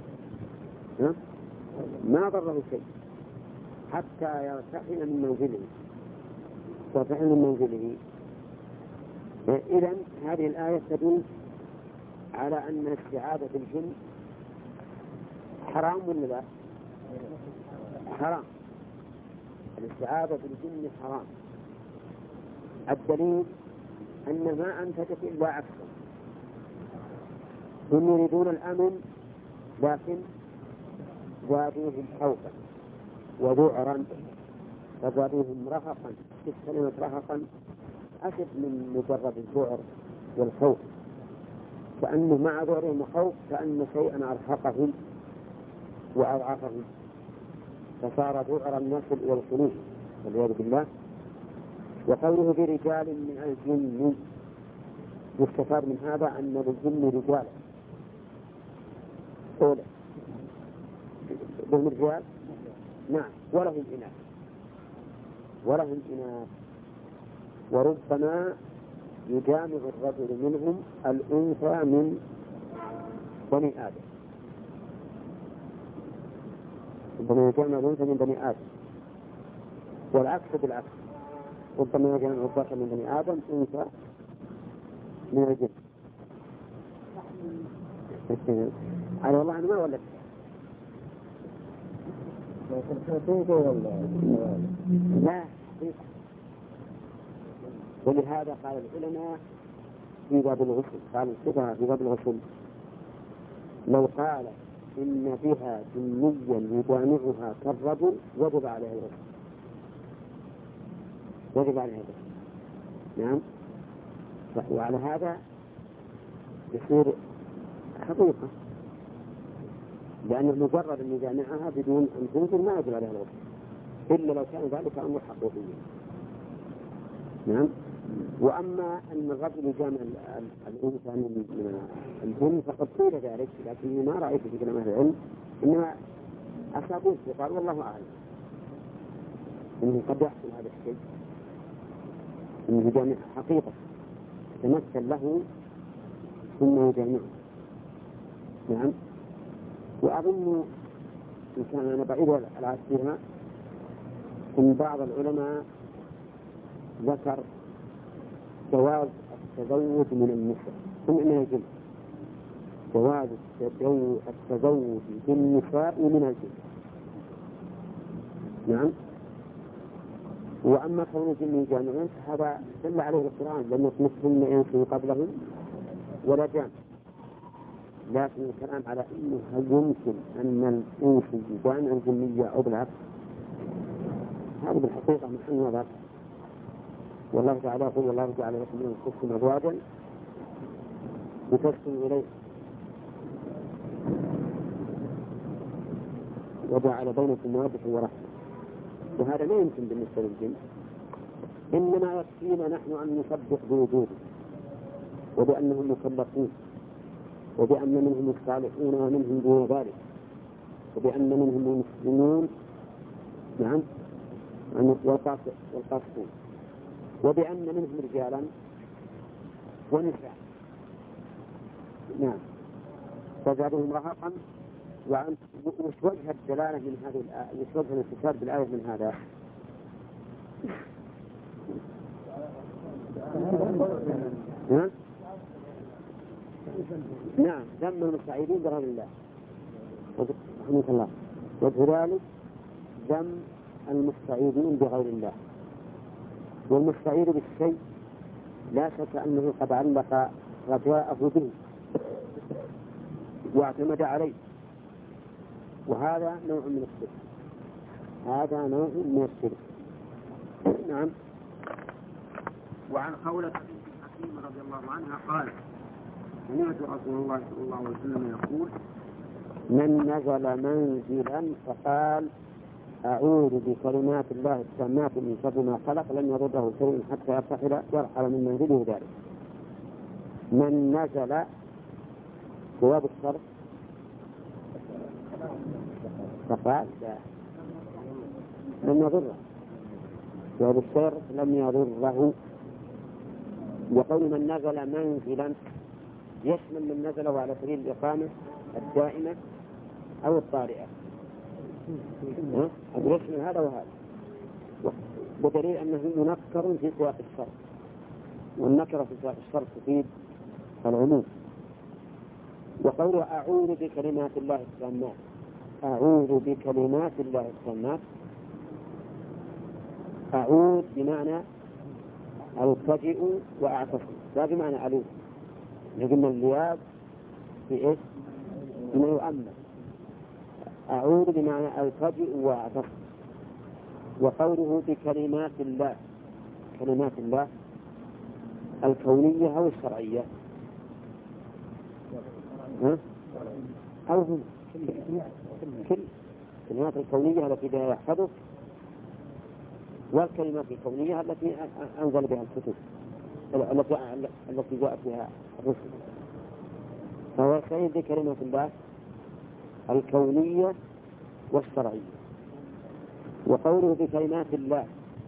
ما ضره شيء حتى يرتحل من منزله، يرتحل من منزله. إذن هذه الآية تدل على أن الاستعاذة بالجن حرام ولا لا؟ حرام. الاستعاذة بالجن حرام. الدليل أن ما أنتجت إلا عكسه، هم يريدون الأمن لكن زادوهم خوفا وذعرا، فزادوهم رهقا. كلمة رهقا أشد من مجرد الذعر والخوف، كأنه مع ذعرهم وخوف كأن شيئا أرهقهم وأضعفهم. فصار ذعر النسل والخلوف والعياذ بالله. وقوله برجال من الجن يستفاد من هذا أن للجن رجالا أولى لهم رجال نعم ولهم إناث ولهم إناث وربما يجامع الرجل منهم الأنثى من بني آدم ربما يجامع الأنثى من بني آدم والعكس بالعكس ربما يجامع الذكر من بني آدم أنثى من الجن. على والله أنا ما ولدت لا. ولهذا قال العلماء في باب الغسل قال الفقهاء في باب الغسل لو قال إن بها جنيا يجامعها كالرجل وجب عليها الغسل وجب عليها الغسل نعم. وعلى هذا يصير حقيقة لأن مجرد أن يجامعها بدون أن تنزل ما يجب عليها الغسل إلا لو كان ذلك أمر حقيقي نعم. وأما أن الرجل يجامع الأنثى من الجن فقد قيل ذلك لكني ما رأيت في كلام أهل العلم إنما أساطير قال والله أعلم إنه قد يحصل هذا الشيء إنه يجامع حقيقة تمثل له ثم يجامعه نعم. وأظن إن كان أنا بعيد على فيها إن بعض العلماء ذكر جواز التزوج من النساء ثم إنها الجن جواز التزوج بالنساء من الجن نعم. وأما كون الجن يجامعون فهذا دل عليه القرآن لم يطمثهن إنس قبلهم ولا جان. لكن الكلام على أنه هل يمكن أن الإنس يجامع الجنية أو بالعكس هذا بالحقيقة محل نظر. والله تعالى يقول والله جعل لكم من أنفسكم أزواجا لتسكنوا إليه وجعل بينكم مودة ورحمة وهذا لا يمكن بالنسبة للجن إنما يكفينا نحن أن نسبح بوجوده وبأنهم مكلفون وبأن منهم الصالحون ومنهم دون ذلك وبأن منهم المسلمون نعم والقاسطون وبأن منهم رجالا ونساء نعم فزادهم رهقا. وعن وش وجه الدلالة من هذه الآية وش وجه الاستشهاد بالآية من هذا ها؟ نعم ذم المستعيدين بغير الله رحمه الله وكذلك ذم المستعيدين بغير الله. والمستعيد بالشيء لا شك أنه قد علق رجاءه به واعتمد عليه وهذا نوع من الشرك هذا نوع من الشرك نعم. وعن خولة بنت حكيم رضي الله عنها قال سمعت رسول الله صلى الله عليه وسلم يقول من نزل منزلا فقال أعوذ بكلمات الله التامات من شر ما خلق لم يضره شيء حتى يرتحل يرحل من منزله ذلك. من نزل جواب الشرط فقال لا لم يضره جواب الشرط لم يضره. وقول من نزل منزلا يشمل من نزله على سبيل الإقامة الدائمة أو الطارئة يشمل هذا وهذا بدليل أنه منكر في سياق الشرط والنكرة في سياق الشرط تفيد العموم. وقوله أعوذ بكلمات الله التامات أعوذ بكلمات الله التامات أعوذ بمعنى ألتجئ وأعتصم لا بمعنى ألوذ لكن اللياذ في إيش بما يؤمن أعوذ بمعنى ألتجئ وأعتصم. وقوله بكلمات الله كلمات الله الكونية أو الشرعية ها؟ أو هم كل الكلمات الكونية التي بها يحفظك، والكلمات الكونية التي أنزل بها الكتب التي التي جاءت بها الرسل. فهو يستعين بكلمات الله الكونية والشرعية. وقوله بكلمات الله،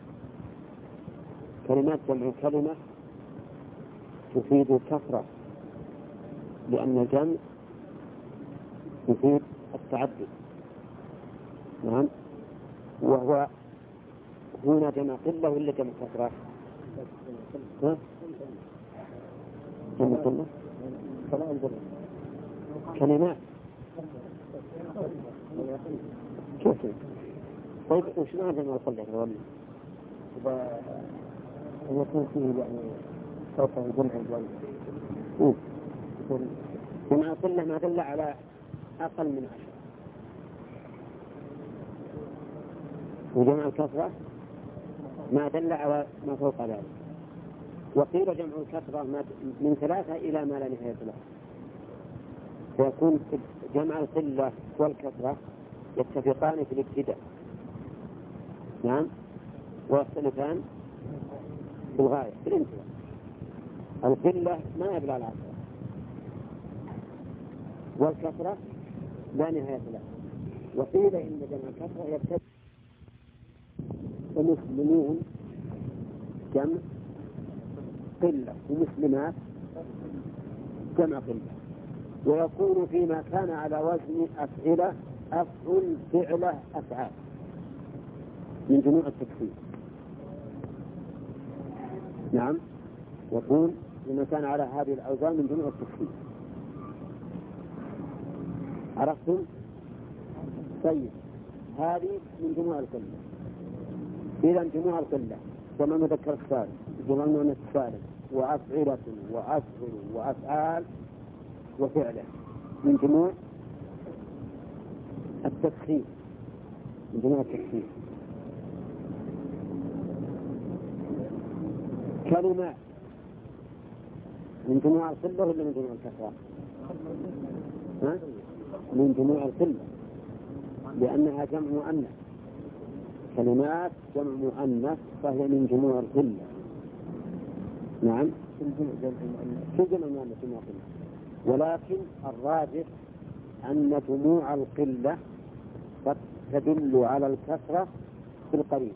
كلمات جمع كلمة تفيد الكثرة، لأن الجمع يفيد التعدد. نعم. وهو هنا جمع قلة ولا جمع كثرة؟ ها؟ جمع قلة كلمات. كيف؟ طيب وش معنى جمع قلة يا ولي؟ إذا يكون فيه يعني صوت جمع الجمع. جمع قلة ما دل على أقل من عشرة، وجمع الكثرة ما دل على ما فوق ذلك. وقيل جمع الكثرة من ثلاثة إلى ما لا نهاية له، فيكون جمع القلة والكثرة يتفقان في الابتداء، نعم، ويختلفان في الغاية في الانتهاء. القلة ما يبلغ العشرة، والكثرة لا نهاية له. وقيل إن جمع الكثرة يبتدئ ومسلمون جمع قلة ومسلمات جمع قلة، ويكون فيما كان على وزن أفعلة أفعل فعلة أفعال من جموع التكفير. نعم، يكون فيما كان على هذه الأوزان من جموع التكفير. عرفتم؟ طيب، هذه من جموع القلة. إذا جموع القلة جمع مذكر السالم، جمع مؤنث السالم، وأفعلة وأفعل وأفعال وفعله من جموع التسخير، من جموع التسخير. كلمات من جموع القلة ولا من جموع الكثرة؟ ها؟ من جموع القلة، لأنها جمع مؤنث. كلمات جمع مؤنث فهي من جموع القلة. نعم، في جمع مؤنث جمع قلة، ولكن الراجح أن جموع القلة قد تدل على الكثرة في القريب.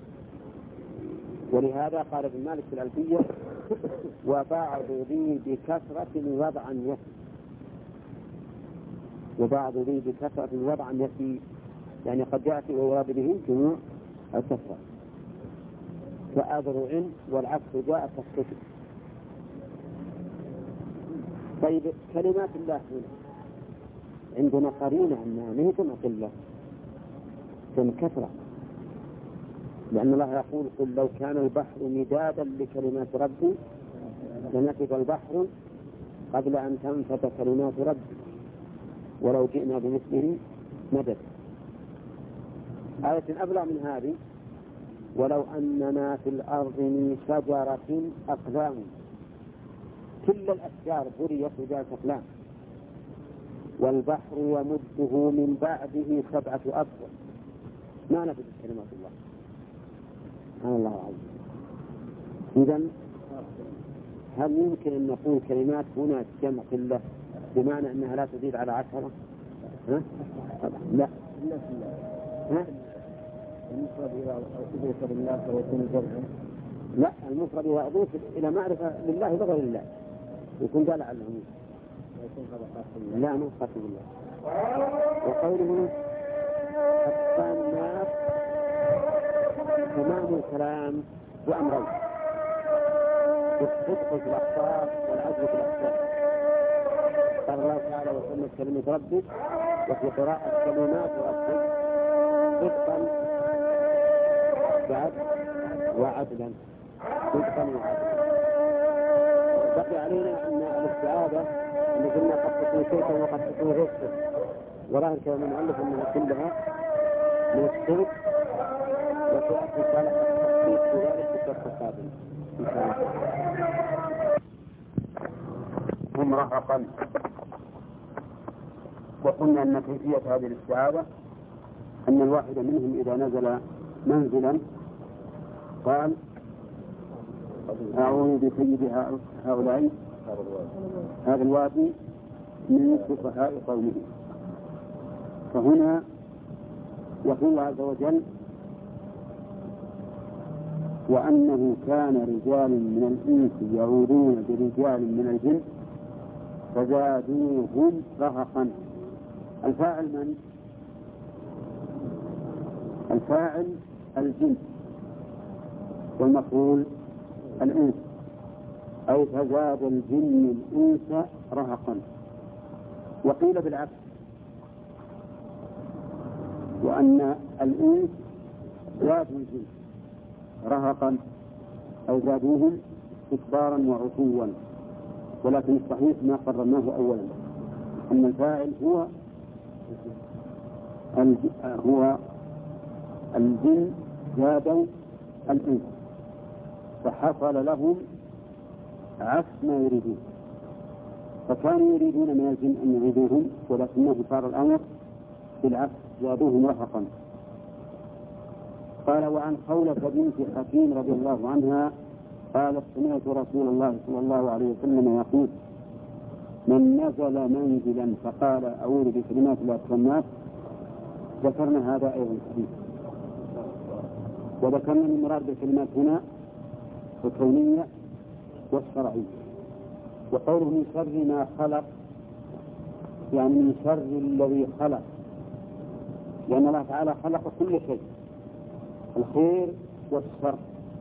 ولهذا قال ابن مالك في الألفية: وبعض ذي بكثرة وضعا يفي. وبعض ذي بكثرة وضعا يفي، يعني قد يأتي ويراد به جموع الكثرة، كأذرع والعكس جاء كالكتب. طيب، كلمات الله هنا عندنا قرينة أنها ما هي كما قلة، كم كثرة، لأن الله يقول: قل لو كان البحر مدادا لكلمات ربي لنفد البحر قبل أن تنفد كلمات ربي ولو جئنا بمثله مدد. آية أبلغ من هذه: ولو أننا في الأرض من شجرة أقلام، كل الأشجار بريت وجاءت أقلام، والبحر يمده من بعده سبعة أبحر، ما نفدت كلمات الله. سبحان الله العظيم. إذن هل يمكن أن نقول كلمات هنا جمع قلة بمعنى أنها لا تزيد على عشرة؟ ها؟ لا. ها؟ المفرد إذا أضيف لله فيكون جمعا. لا، المفرد إذا أضيف إلى معرفة لله بغير الله يكون دال على العموم. لا، مو خاص بالله. وقوله أقسام الناس تمام الكلام بأمرين: الصدق في الأخبار والعدل في الأخبار. قال الله تعالى: وسمت كلمة ربك، وفي قراءة كلمات ربك صدقا وعدلا، صدقا وعدلا. بقي علينا أن الاستعاذة اللي قلنا قد تكون شيئا وقد تكون غير شيء، وراها الكلام المؤلف أنها كلها من الشرك، وتأتي صالح التخصيص في ذلك في الدرس القادم إن شاء الله. هم رهقا. وقلنا أن كيفية هذه الاستعاذة أن الواحد منهم إذا نزل منزلا قال أعوذ بسيد هؤلاء هذا الوادي من سفهاء قومه. فهنا يقول الله عز وجل وأنه كان رجال من الإنس يعودون برجال من الجن فزادوهم رهقا. الفاعل من؟ الفاعل الجن والمفعول الإنس، أي فزاد الجن الإنس رهقا. وقيل بالعكس، وأن الإنس زادوا الجن رهقا أو زادوهم إكبارا وعتوا، ولكن الصحيح ما قررناه أولا أن الفاعل هو هو الجن زادوا الإنس، فحصل لهم عكس ما يريدون، فكانوا يريدون من الجن أن يعيدوهم ولكنه صار الأمر بالعكس زادوهم رهقا. قال وعن خولة بنت حكيم رضي الله عنها قالت سمعت رسول الله صلى الله عليه وسلم يقول من نزل منزلا فقال أعوذ بكلمات الله التامات. ذكرنا هذا أيضا حديث، وذكرنا من مراد بالكلمات هنا الكونية والشرعية. وقوله من شر ما خلق يعني من شر الذي خلق، لأن الله تعالى خلق كل شيء الخير والشر،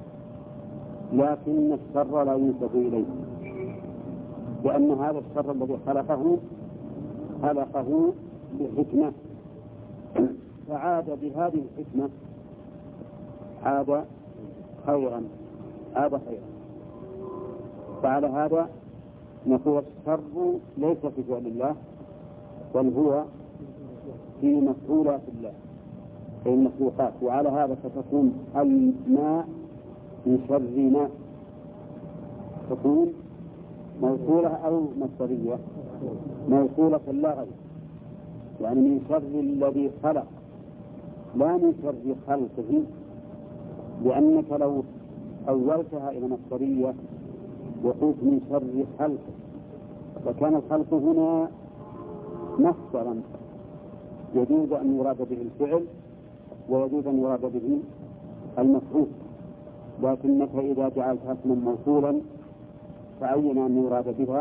لكن الشر لا ينسب إليه، لأن هذا الشر الذي خلقه خلقه بحكمة، فعاد بهذه الحكمة عاد خيرا عاد خيرا. فعلى هذا نقول الشر ليس في فعل الله بل هو في مفعولات الله في المخلوقات. وعلى هذا فتكون الماء من شر ماء تكون موصولة أو مصدرية موصولة لا غير، يعني من شر الذي خلق لا من شر خلقه، لأنك لو أولتها إلى مصدرية وقلت من شر خلقه فكان الخلق هنا مصدرا يجوز أن يراد به الفعل ويجوز أن يراد به المفعول، لكنك إذا جعلتها اسما موصولا تعين أن يراد بها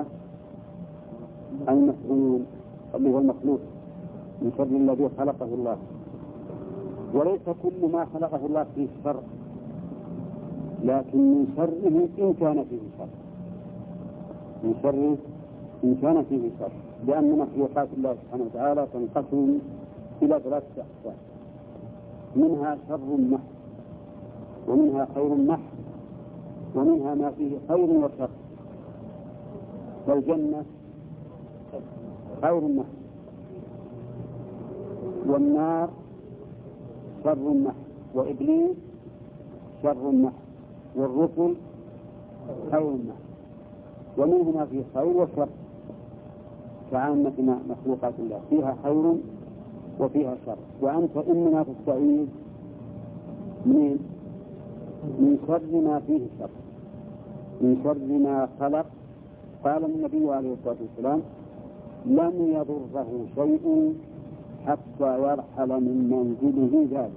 المفعول اللي هو المخلوق من شر الذي خلقه الله. وليس كل ما خلقه الله فيه شر، لكن من شره إن كان فيه شر من شره إن كان فيه شر، لأن مخلوقات الله سبحانه وتعالى تنقسم إلى ثلاثة أقسام، منها شر محض ومنها خير محض ومنها ما فيه خير وشر. فالجنة خير محض والنار شر محض وإبليس شر محض والرسل خير محض، ومنه ما فيه خير وشر كعامة مخلوقات الله فيها خير وفيها شر. وأنت إنما تستعيذ من من شر ما فيه شر من شر ما خلق. قال النبي عليه الصلاة والسلام لم يضره شيء حتى يرحل من منزله ذلك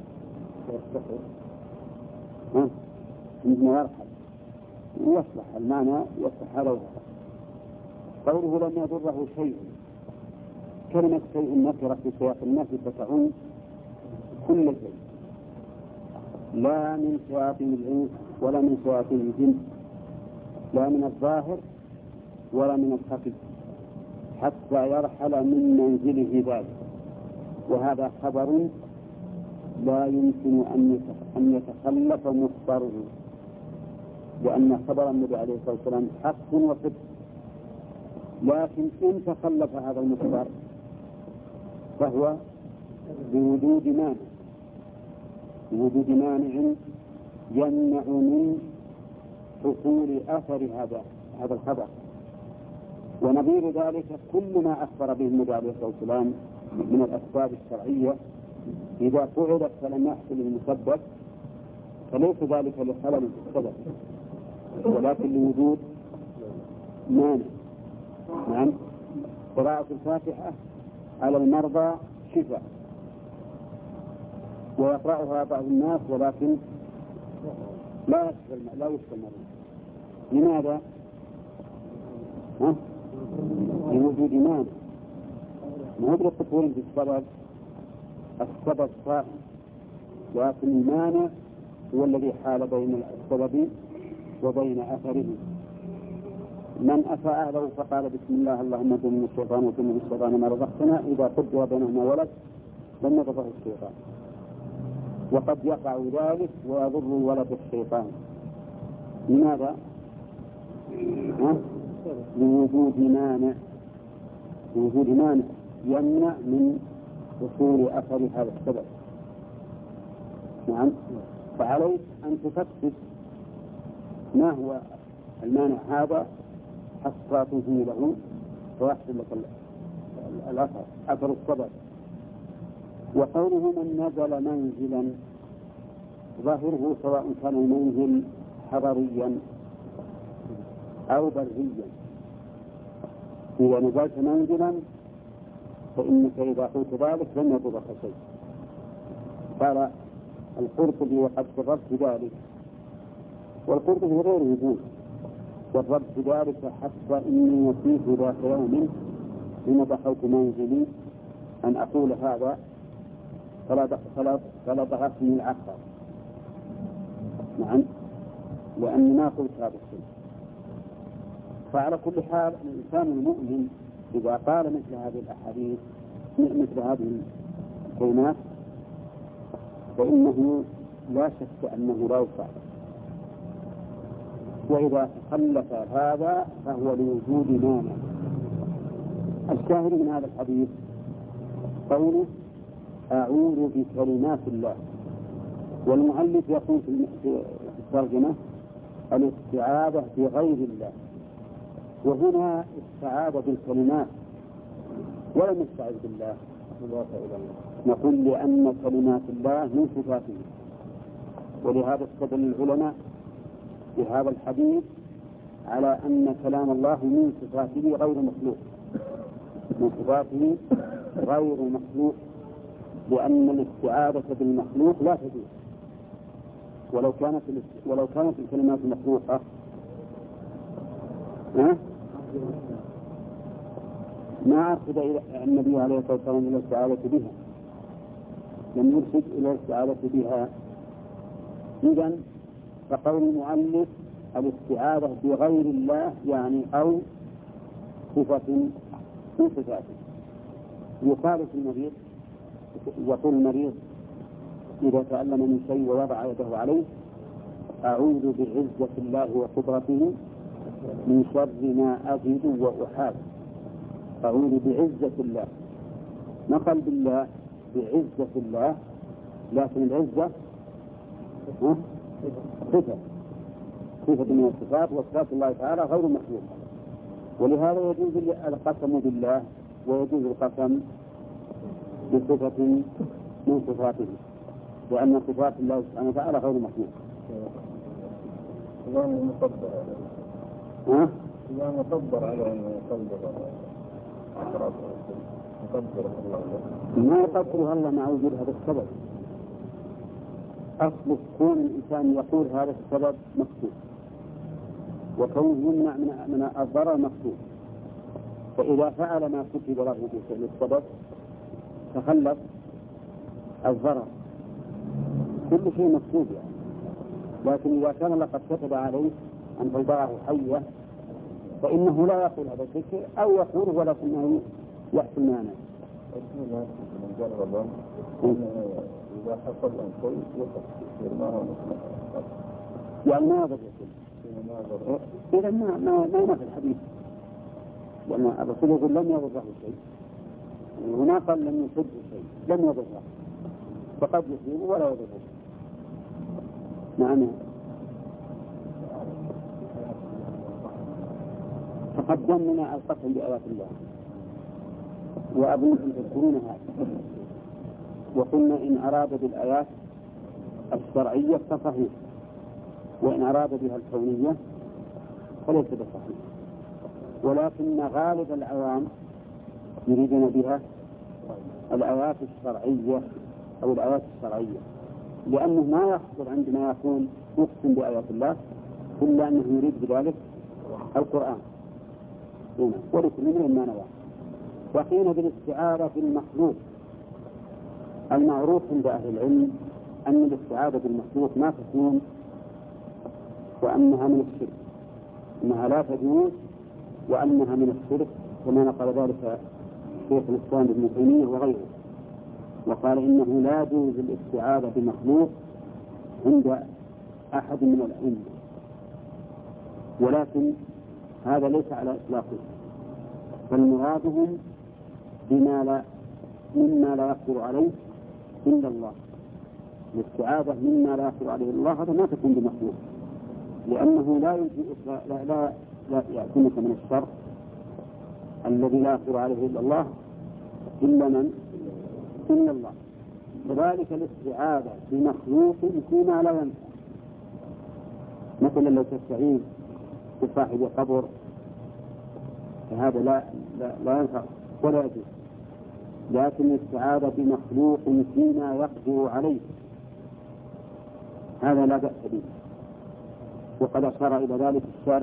إنه يرحل يصلح المعنى يصلح هذا وهذا. قوله لم يضره شيء، كلمة شيء نكرة في سياق النفي فتعم كل شيء، لا من شياطين الإنس ولا من شياطين الجن، لا من الظاهر ولا من الخفي، حتى يرحل من منزله ذلك. وهذا خبر لا يمكن أن يتخلف مخبره، لأن خبر النبي عليه الصلاة والسلام حق وصدق، لكن إن تخلف هذا المخبر فهو بوجود مانع بوجود مانع يمنع من حصول أثر هذا هذا الخبر. ونظير ذلك كل ما أخبر به النبي عليه الصلاة والسلام من الأسباب الشرعية إذا فعلت فلم يحصل المسبب فليس ذلك لخلل في السبب ولكن لوجود مانع. نعم. قراءة الفاتحة على المرضى شفاء ويقرأها بعض الناس ولكن لا يشفى لا يشفى المريض. لماذا؟ ها؟ لوجود مانع. ما يدرك تقول في السبب السبب صائم لكن المانع هو الذي حال بين السبب وبين أثره. من أتى أهله فقال بسم الله اللهم اجعلني من الشيطان وكن من الشيطان ما رزقتنا إذا قدر بينهما ولد لم يضره الشيطان. وقد يقع ذلك ويضر ولد الشيطان. لماذا؟ ها؟ لوجود مانع لوجود مانع يمنع من وصول أثر هذا السبب. نعم. فعليك أن تفتش ما هو المانع هذا حتى تزيله ويحصل لك الأثر أثر السبب. وقوله من نزل منزلا ظاهره سواء كان المنزل حضريا أو بريا. إذا نزلت منزلا فإنك إذا قلت ذلك لم يضرك شيء. قال القرطبي وقد جربت ذلك، والقرطبي غير وجود جربت ذلك حتى إني نسيت ذات يوم حين دخلت منزلي أن أقول هذا فلا ضغطني العقل. نعم. لأني ما قلت هذا الشيء. فعلى كل حال الإنسان المؤمن إذا قال مثل هذه الأحاديث مثل هذه الكلمات فإنه لا شك أنه لا يفعل. وإذا تخلف هذا فهو لوجود مانع. الشاهد من هذا الحديث قوله أعوذ بكلمات الله. والمؤلف يقول في الترجمة الاستعاذة بغير الله، وهنا استعاذ بالكلمات ولم يستعذ بالله. نقول لأن كلمات الله من صفاته، ولهذا استدل العلماء بهذا الحديث على أن كلام الله من صفاته غير مخلوق من صفاته غير مخلوق لأن الاستعاذة بالمخلوق لا تجوز. ولو كانت ولو كانت الكلمات مخلوقة ها؟ ما أرشد النبي عليه الصلاة والسلام إلى الاستعاذة بها، لم يرشد إلى الاستعاذة بها. إذن فقول المؤلف الاستعاذة بغير الله يعني أو صفة من صفاته. يقال في المريض يقول المريض إذا تألم من شيء ووضع يده عليه أعوذ بعزة الله وقدرته من شر ما أجد وأحاذ. أعوذ بعزة الله، نقل بالله بعزة الله، لكن العزة صفة صفة من الصفات، وصفات الله تعالى غير مخلوقة. ولهذا يجوز القسم بالله ويجوز القسم بصفة من صفاته، لأن صفات الله سبحانه وتعالى غير مخلوقة. إذا مقدر ها؟ إذا مقدر على أن يقدر مقدر الله ما يقدر الله مع وجود هذا السبب. أصل كون الإنسان يقول هذا السبب مكتوب، وكونه يمنع من الضرر مكتوب. فإذا فعل ما كتب له بفعل السبب تخلف الضرر. كل شيء مكتوب يعني. لكن إذا كان الله قد كتب عليه أن تلدغه حية فإنه لا يقول هذا الشيء أو يقول ولكنه يحصل مانع. إذا حصل أن شيء يصير ما هو يعني ما هذا الرسول إذا ما ما ما ما في الحديث، لأن الرسول يقول لم يضره شيء، هنا قال لم يصبه شيء لم يضره، فقد يصيبه ولا يضره. نعم. تقدمنا القسم بآيات الله وأبوكم تذكرون هذا. وقلنا إن أراد بالآيات الشرعية فصحيح، وإن أراد بها الكونية فليس بصحيح، ولكن غالب العوام يريدون بها الآيات الشرعية أو الآيات الشرعية، لأنه ما يحصل عندما يكون يقسم بآيات الله إلا أنه يريد بذلك القرآن هنا، ولكل من ما نوى. وحين بالاستعاذة بالمخلوق، المعروف عند أهل العلم أن الاستعاذة بالمخلوق ما تكون وأنها من الشرك، أنها لا تجوز وأنها من الشرك، كما نقل ذلك شيخ الإسلام ابن تيمية وغيره، وقال إنه لا يجوز الاستعاذة بمخلوق عند أحد من الأئمة، ولكن هذا ليس على إطلاقه، فالمرادهم بما لا مما لا يقدر عليه إلا الله. الاستعاذة مما لا يقدر عليه الله هذا ما تكون بمخلوق، لأنه لا يجيء لا لا, لا, لا يأتيك من الشر الذي لا يقدر عليه إلا الله إلا من إلا الله. وذلك الاستعاذة بمخلوق فيما لا ينفع، مثلا لو تستعين بصاحب قبر فهذا لا لا, لا ينفع ولا يجوز، لكن الاستعاذة بمخلوق فيما يقدر عليه هذا لا بأس به. وقد أشار إلى ذلك الشارح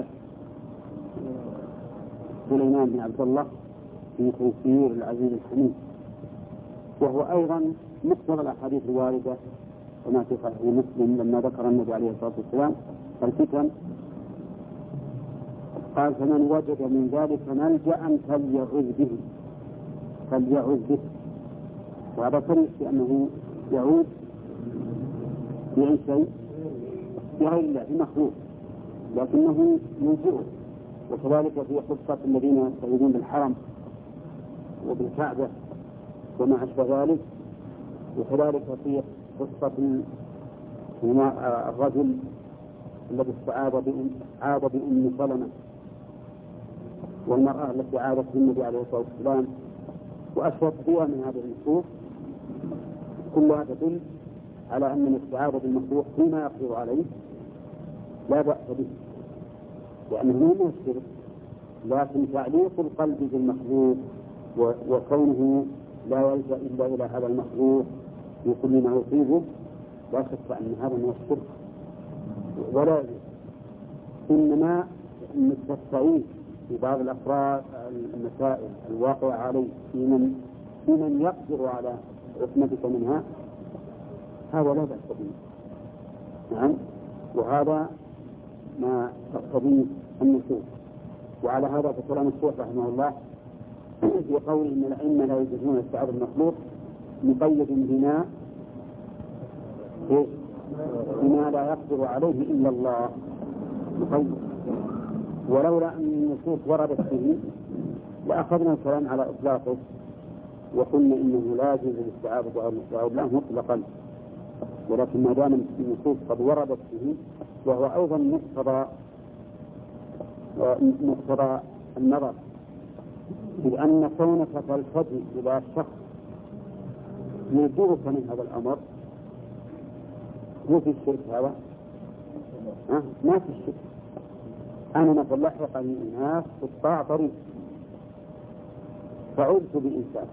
سليمان بن عبد الله في تيسير العزيز الحميد، وهو أيضا مقتضى الأحاديث الواردة وما في صحيح مسلم لما ذكر النبي عليه الصلاة والسلام الفتن قال: فمن وجد من ذلك ملجأ فليعوذ به فليعوذ به. وهذا صريح بأنه يعود بأي شيء بغير الله بمخلوق، لكنه يلجئه. وكذلك في قصة الذين يستعيذون بالحرم وبالكعبة وما أشبه ذلك، وكذلك في قصة الرجل الذي استعاذ عاد بأم سلمة والمرأة التي عادت بالنبي عليه الصلاة والسلام وأشهد فيها من هذه النصوص كلها تدل على أن الاستعاذة بالمخلوق فيما يقدر عليه لا بأس به، لأنه من الشرك، لكن تعليق القلب بالمخلوق وكونه لا يلجأ إلا إلى هذا المخلوق في كل ما يصيبه لا شك أن هذا من الشرك ولا يجوز. إنما التستعيذ في بعض الأفراد المسائل الواقعة عليه في من في من يقدر على عصمتك منها هذا لا بأس به. نعم، وهذا ما تقتضيه النصوص. وعلى هذا فكلام الشيخ رحمه الله في قوله إن الأئمة لا يجوزون استعاذة المخلوق مقيد بما بما لا يقدر عليه إلا الله مقيد، ولولا أن النصوص وردت به لأخذنا الكلام على إطلاقه وقلنا إنه لا يجوز الاستعاذة أو الاستعاذة له مطلقا، ولكن ما دام النصوص قد وردت به وهو أيضا مقتضى مقتضى النظر، لأن كونك تلتجئ إلى شخص يجيبك من هذا الأمر مو في الشرك هذا؟ أه؟ ما في الشرك. أنا مثلا لحقني الناس قطاع طريق فعدت بإنسان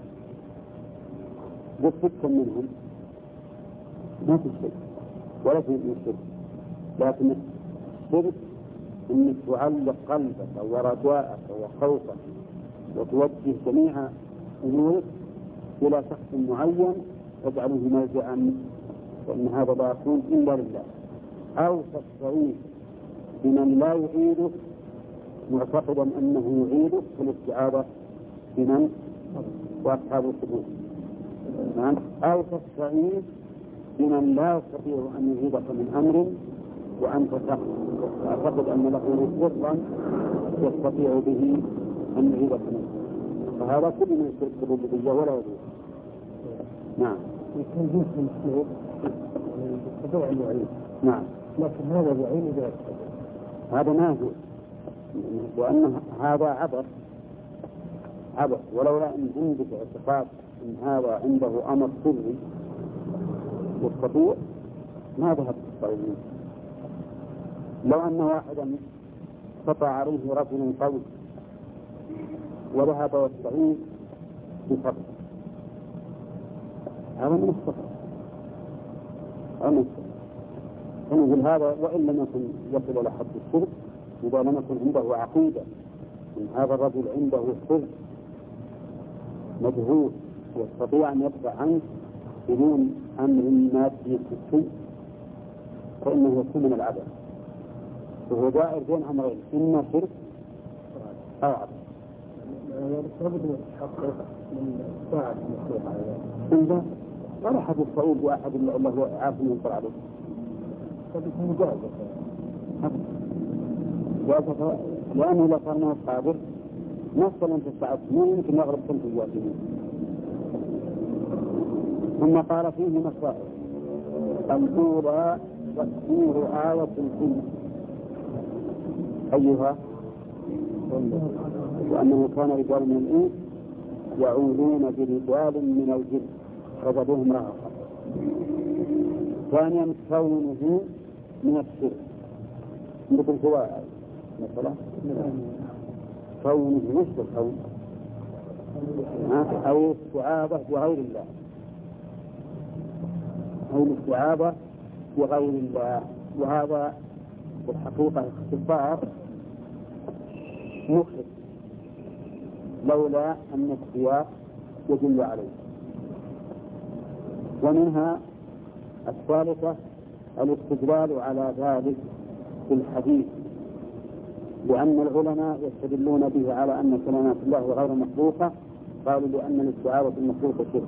قلت منهم ما في الشرك ولا في الشرك، لكن الشرك أنك تعلق قلبك ورجاءك وخوفك وتوجه جميع أمورك إلى شخص معين تجعله ملجأ، فإن هذا لا يكون إلا لله. أو تستعين بمن لا يعيدك معتقدا أنه يعيدك في الاستعاذة بمن وأصحاب القبور. نعم، أو تستعين بمن لا يستطيع أن يعيدك من أمر وأنت تعتقد أن له فضلا يستطيع به أن يعيدك منه، فهذا كل من الشرك بالربوبية ولا يجوز. نعم، يكون جنس المخلوق يستطيع أن يعيد، نعم، لكن هذا يعين إذا هذا ما يجوز، لأن هذا عبث عبث ولولا أن عندك اعتقاد أن هذا عنده أمر سري يستطيع ما ذهب الصعيد. لو أن واحدا قطع عليه رجل قوي وذهب والسعيد بفضل هذا من الصفر فنقول هذا وإن لم يكن يصل إلى حد الشرك إذا لم يكن عنده عقيدة من هذا الرجل عنده الشرك مجهول يستطيع أن يدفع عنه بدون أمر مادي حسي فإنه يكون من العبث وهو دائر بين أمرين إما شرك أو عبث. إذا ولا أحد يستعود وأحد الله عارف أن ينصر عليه فبيكون جائزة لأنه لو صار ما قادر نصلا في الساعة مو يمكن يغرب كل الواجبين. ثم قال فيه مسائل الأولى تفسير آية الجن أيها وأنه كان رجال من الإنس يعودون برجال من الجن فزادوهم رهقا. ثانيا كونه من الشرك مثل سواء مثلا كونه مثل الكون أو الاستعاذة بغير الله أو الاستعاذة بغير الله. وهذا في الحقيقة اختصار مخرج لولا أن السياق يدل عليه. ومنها الثالثة الاستدلال على ذلك في الحديث لأن العلماء يستدلون به على أن كلمات الله غير مخلوقة قالوا لأن الاستعاذة المخلوقة شرك.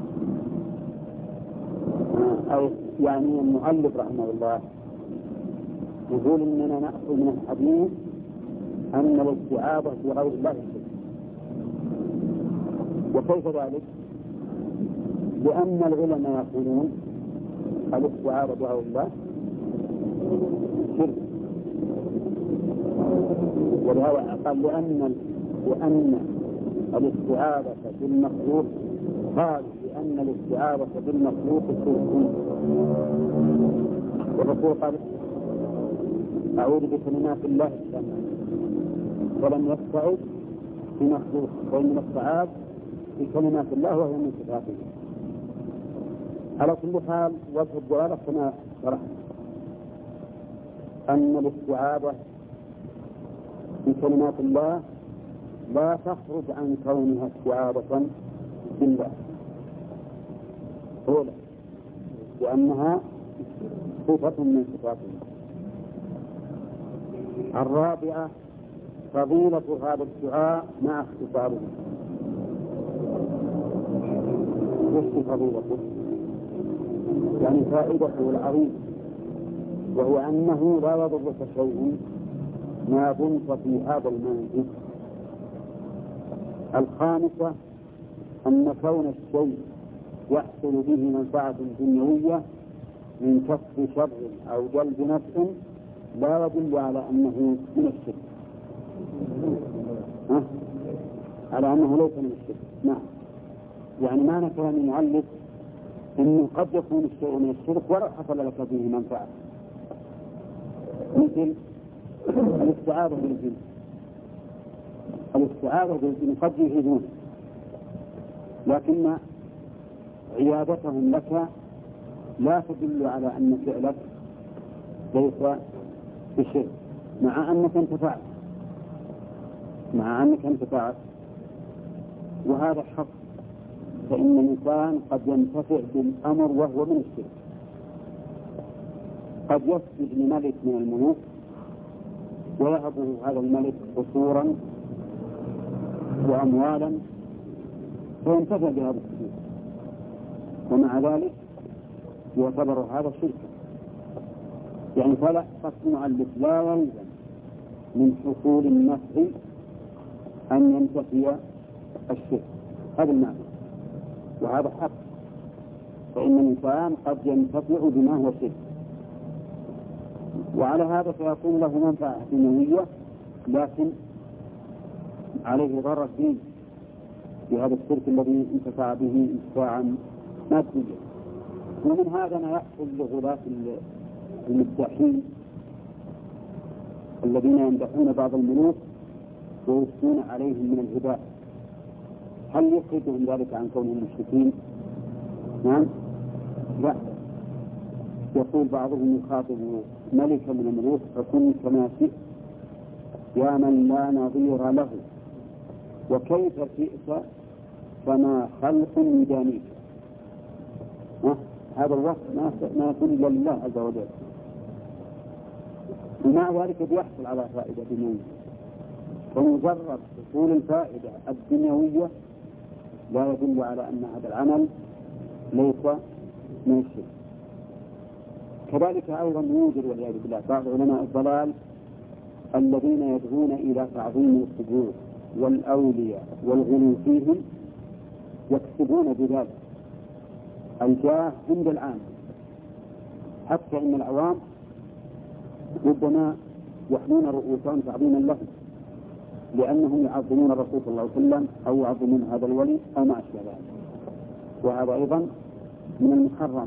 أو يعني المؤلف رحمه الله يقول إننا نأخذ من الحديث أن الاستعاذة بغير الله شرك. وكيف ذلك؟ لأن العلماء يقولون الاستعاذة بغير الله شرك ولهذا قال لأن لأن الاستعاذة بالمخلوق قال لأن الاستعاذة بالمخلوق شرك. والرسول قال أعوذ بكلمات الله التامة ولم يستعذ بمخلوق وإنما استعاذ بكلمات الله وهي من صفاته. على كل حال وجه الدلالة كما شرحنا أن الاستعاذة بكلمات الله لا تخرج عن كونها استعاذة بالله أولا لأنها صفة من صفاته. الرابعة فضيلة هذا الدعاء مع اختصاره. وش فضيلته؟ يعني فائدته العظيمة وهو أنه لا يضرك شيء ما دمت في هذا المنزل. الخامسة أن كون الشيء يحصل به منفعة دنيوية من كسب شر أو جلب نفع لا يدل على أنه من الشرك أه؟ على أنه ليس من الشرك. نعم يعني معنى كلام المؤلف أنه قد يكون الشيء من الشرك ولا حصل لك به منفعة مثل الاستعاذة بالجن. الاستعاذة بالجن قد يفيدون لكن عيادتهم لك لا تدل على أن فعلك ليس بشرك مع أنك انتفعت مع أنك انتفعت وهذا حق. فإن الإنسان قد ينتفع بالأمر وهو من الشرك. قد يسجد لملك من الملوك ويهبه هذا الملك قصورا وأموالا فينتفع بهذا السجود ومع ذلك يعتبر هذا شركا. يعني فلا قصد المؤلف لا يلزم من حصول النفع أن ينتفي الشرك. هذا المعنى وهذا حق. فإن الإنسان قد ينتفع بما هو شرك وعلى هذا فيكون له منفعة دنيوية لكن عليه ضرر فيه بهذا الشرك الذي انتفع به انتفاعا ماديا. ومن هذا ما يحصل لغلاة المداحين الذين يمدحون بعض الملوك ويثنون عليهم من الهباء، هل يخرجهم ذلك عن كونهم مشركين؟ نعم، لا. يقول بعضهم يخاطب ملكا من الملوك: فكن كما شئت يا من لا نظير له، وكيف شئت فما خلق يدانيك. هذا الوصف ما يكون إلا لله عز وجل، ومع ذلك بيحصل على فائدة دنيوية، فمجرد حصول الفائدة الدنيوية لا يدل على أن هذا العمل ليس من الشرك. كذلك أيضا يوجد والعياذ بالله بعض علماء الضلال الذين يدعون إلى تعظيم القبور والأولياء والغلو فيهم، يكسبون بذلك الجاه عند العام، حتى إن العوام ربما يحنون رؤوسهم تعظيما لهم لأنهم يعظمون الرسول صلى الله عليه وسلم أو يعظمون هذا الولي أو ما أشبه ذلك، وهذا أيضا من المحرم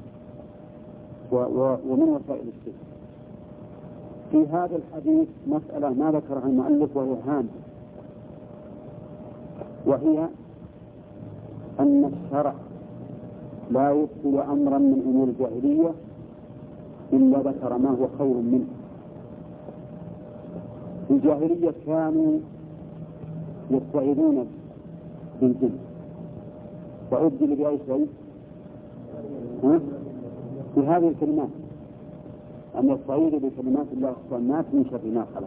ومن وسائل الشرك. في هذا الحديث مسألة ما ذكرها المؤلف وهي هامة، وهي أن الشرع لا يبطل أمرا من أمور الجاهلية إلا ذكر ما هو خير منه. في الجاهلية كانوا يستعيذون بالجن، وأبدل بأي شيء بهذه الكلمات، أن يستعيذ بكلمات الله والناس من شر ما خلق.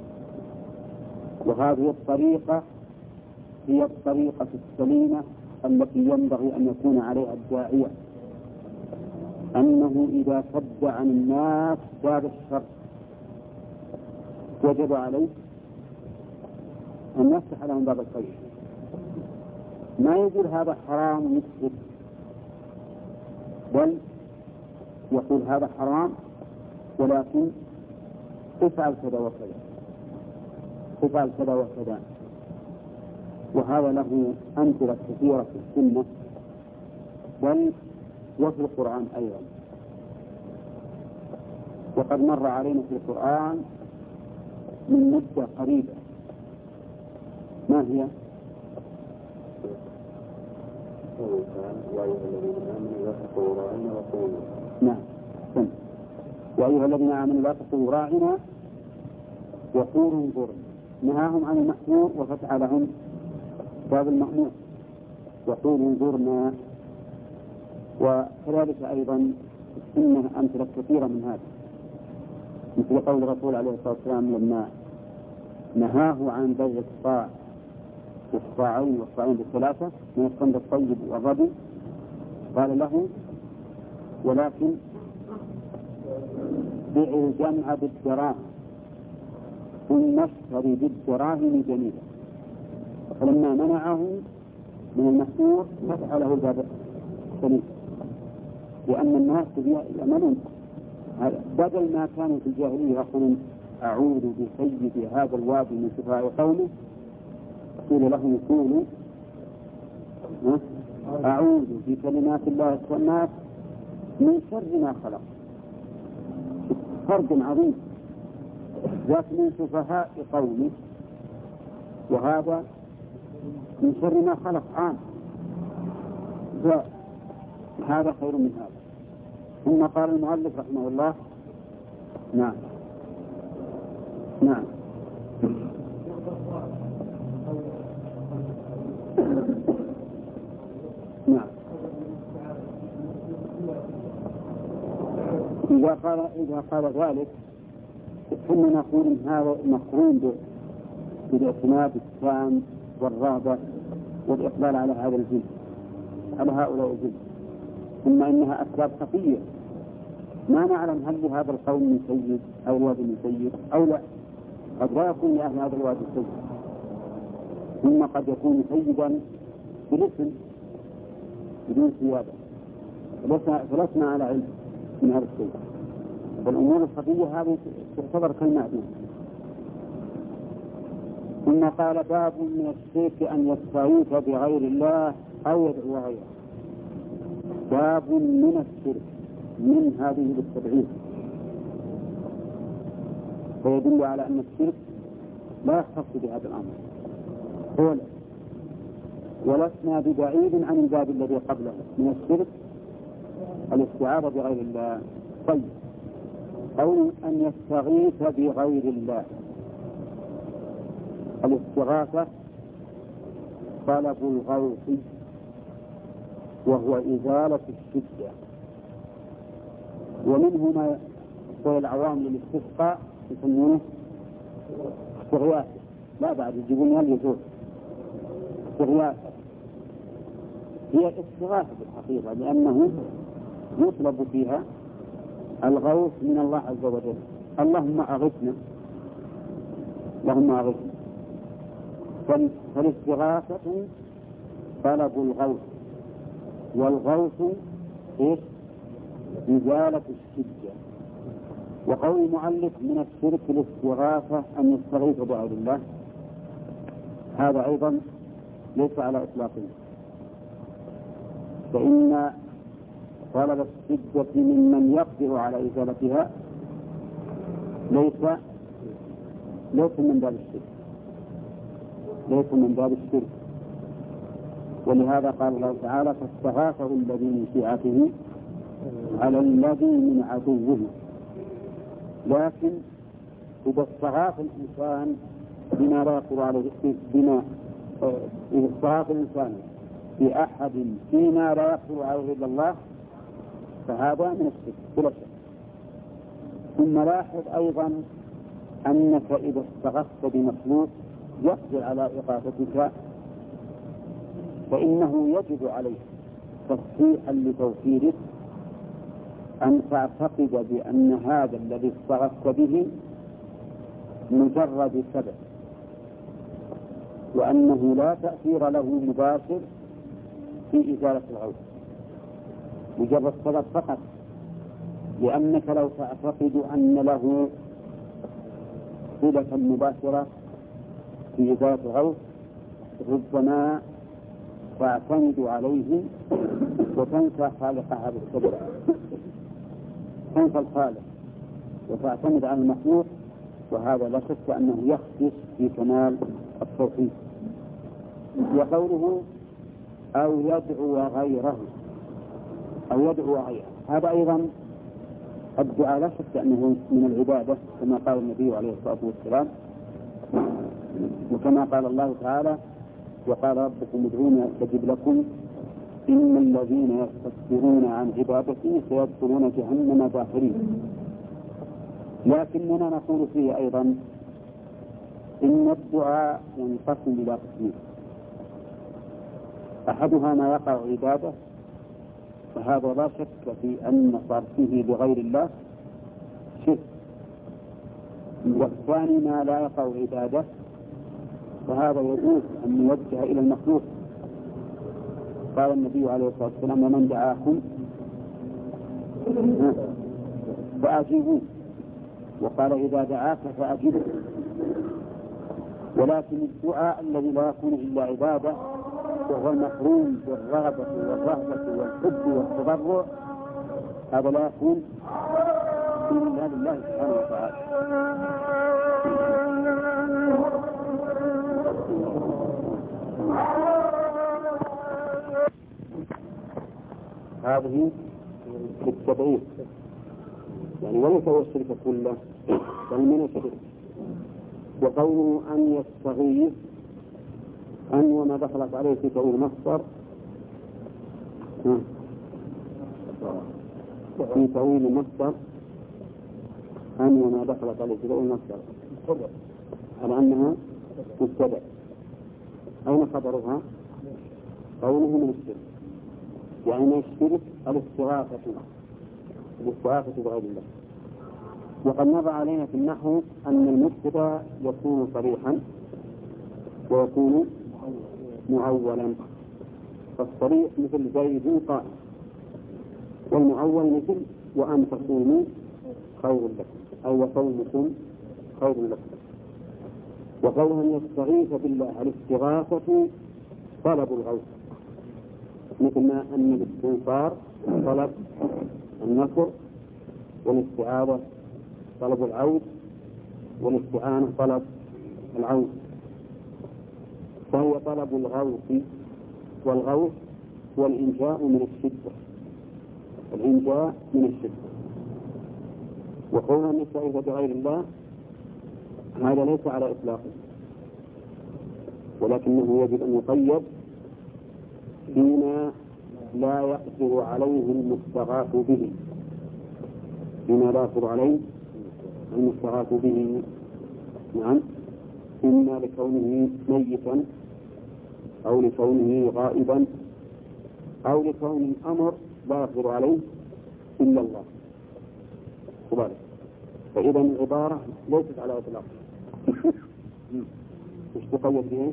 وهذه الطريقة هي الطريقة السليمة التي ينبغي أن يكون عليها الداعية، أنه إذا صد عن الناس باب الشر وجب عليه أن يفتح لهم باب الخير. ما يقول هذا حرام يسكت، بل يقول هذا حرام ولكن افعل كذا وكذا، افعل كذا وكذا. وهذا له أمثلة كثيرة في السنة بل وفي القرآن أيضا. وقد مر علينا في القرآن من مدة قريبة. ما هي؟ نعم، سنة. وأيها الذين آمنوا لا تقولوا راعنا وقولوا انظرنا. نهاهم عن المحمور وفتح لهم باب المأمور، وقولوا انظرنا. وكذلك أيضا السنة أمثلة كثيرة من هذا، مثل قول الرسول عليه الصلاة والسلام لما نهاه عن بيع الصاع والصاعين والصاعين بالثلاثة من الصند الطيب والربي، قال له: ولكن بيع الجمع بالدراهم ثم اشتري بالدراهم جميلة. فلما منعه من المحظور فتح له الباب السليم، لأن الناس يعملون بدل ما كانوا في الجاهلية يقولون أعوذ بسيد هذا الوادي من سفهاء قومه، قيل لهم يقولوا أعوذ بكلمات الله التامات من شر ما خلق. فرق عظيم، ذاك من سفهاء قومه وهذا من شر ما خلق عام، هذا خير من هذا. ثم قال المؤلف رحمه الله: نعم نعم نعم إذا قال إذا قال ذلك ثم نقول إن هذا مقرون بالاعتماد التام والرغبة والإقبال على هذا الجن، على هؤلاء الجن، ثم إنها أسباب خفية ما نعلم هل لهذا القوم من سيد أو الوادي من سيد أو لا، قد لا يكون لأهل هذا الوادي سيد، ثم قد يكون سيدا بالاسم بدون سيادة، فلسنا على علم من هذا الشيء. والأمور الخفية هذه تعتبر كالمعدوم. ثم قال: باب من الشرك أن يستغيث بغير الله أو يدعو غيره. باب من الشرك من هذه بالتبعيد، فيدل على أن الشرك لا يختص بهذا الأمر هو لا. ولسنا ببعيد عن الباب الذي قبله من الشرك الاستعاذة بغير الله. طيب، أو أن يستغيث بغير الله. الاستغاثة طلب الغوث وهو إزالة الشدة، ومنه ما هو العوام للاستسقاء يسمونه استغياثة، لا بعد يجيبون يلزوه استغياثة. هي استغاثة بالحقيقة لأنه يطلب فيها الغوث من الله عز وجل. اللهم أغثنا، اللهم أغثنا. فالاستغاثة طلب الغوث، والغوث إيش؟ إزالة الشدة. وقول المؤلف من الشرك الاستغاثة أن يستغيث بغير الله، هذا أيضا ليس على إطلاقه، فإن طلب الشدة ممن يقدر على إزالتها ليس ليس من باب الشرك، ليس من باب الشرك. ولهذا قال الله تعالى: فاستغاثه الذي من شيعته على الذي من عدوه. لكن إذا استغاث الإنسان بما لا يقدر عليه، بما إذا استغاث الإنسان بأحد فيما لا يقدر عليه إلا الله، فهذا من الشرك بلا شك. ثم لاحظ أيضا أنك إذا استغثت بمخلوق يقدر على إغاثتك فإنه يجب عليك تصحيحا لتوحيدك أن تعتقد بأن هذا الذي استغثت به مجرد سبب، وأنه لا تأثير له مباشر في إزالة الغوث، مجرد سبب فقط. لأنك لو تعتقد أن له صلة مباشرة في إزالة الغوث ربما تعتمد عليه وتنسى خالق هذا السبب، تنسى الخالق وتعتمد على المخلوق، وهذا لا شك أنه يخدش في كمال التوحيد. وقوله أو يدعو غيره، أو يدعو غيره، هذا أيضا الدعاء لا شك أنه من العبادة كما قال النبي عليه الصلاة والسلام، وكما قال الله تعالى: وقال ربكم ادعوني أستجب لكم إن الذين يستكبرون عن عبادتي سيدخلون جهنم داخرين. لكننا نقول فيه أيضا إن الدعاء ينقسم إلى قسمين: أحدها ما يقع عبادة، فهذا لا شك في أن صرفه لغير الله شرك. والثاني ما لا يقع عبادة، فهذا يجوز أن يوجه إلى المخلوق. قال النبي عليه الصلاة والسلام: ومن دعاكم فأجيبوه، وقال: إذا دعاك فأجبه. ولكن الدعاء الذي لا يكون إلا عبادة وهو المحروم بالرغبة والرهبة والحب والتضرع، هذا لا يكون إلا لله سبحانه وتعالى. هذه بالتبعيد يعني وليس هو الشرك كله، بل من الشرك. وقوله أن يستغيث، أن وما دخلت عليه في تأويل مصدر، في تأويل مصدر أن وما دخلت عليه في تأويل مصدر على أنها مبتدأ. أين خبرها؟ قوله من الشرك، يعني الشرك الاستغاثة الاستغاثة بغير الله. وقد مر علينا في النحو أن المبتدأ يكون صريحا ويكون معولا، فالصريح مثل زيد قائم، والمعول مثل وأن تصوموا خير لكم، أو وصومكم خير لكم. وقوله أن يستغيث بالله الاستغاثة طلب الغوث، مثل ما أن الاستنصار طلب النصر، والاستعاذة طلب العود، والاستعانة طلب العود، فهو طلب الغوث، والغوث هو الإنجاء من الشدة، الإنجاء من الشدة. وقولنا نستعيذ بغير الله هذا ليس على إطلاقه، ولكنه يجب أن يقيد فيما لا يقدر عليه المستغاث به، فيما لا يقدر عليه المستغاث به. نعم، إما لكونه ميتا أو لكونه غائبا أو لكون الأمر لا يقدر عليه إلا الله سبحانه. فإذا العبارة ليست على إطلاق. مش تقيد به؟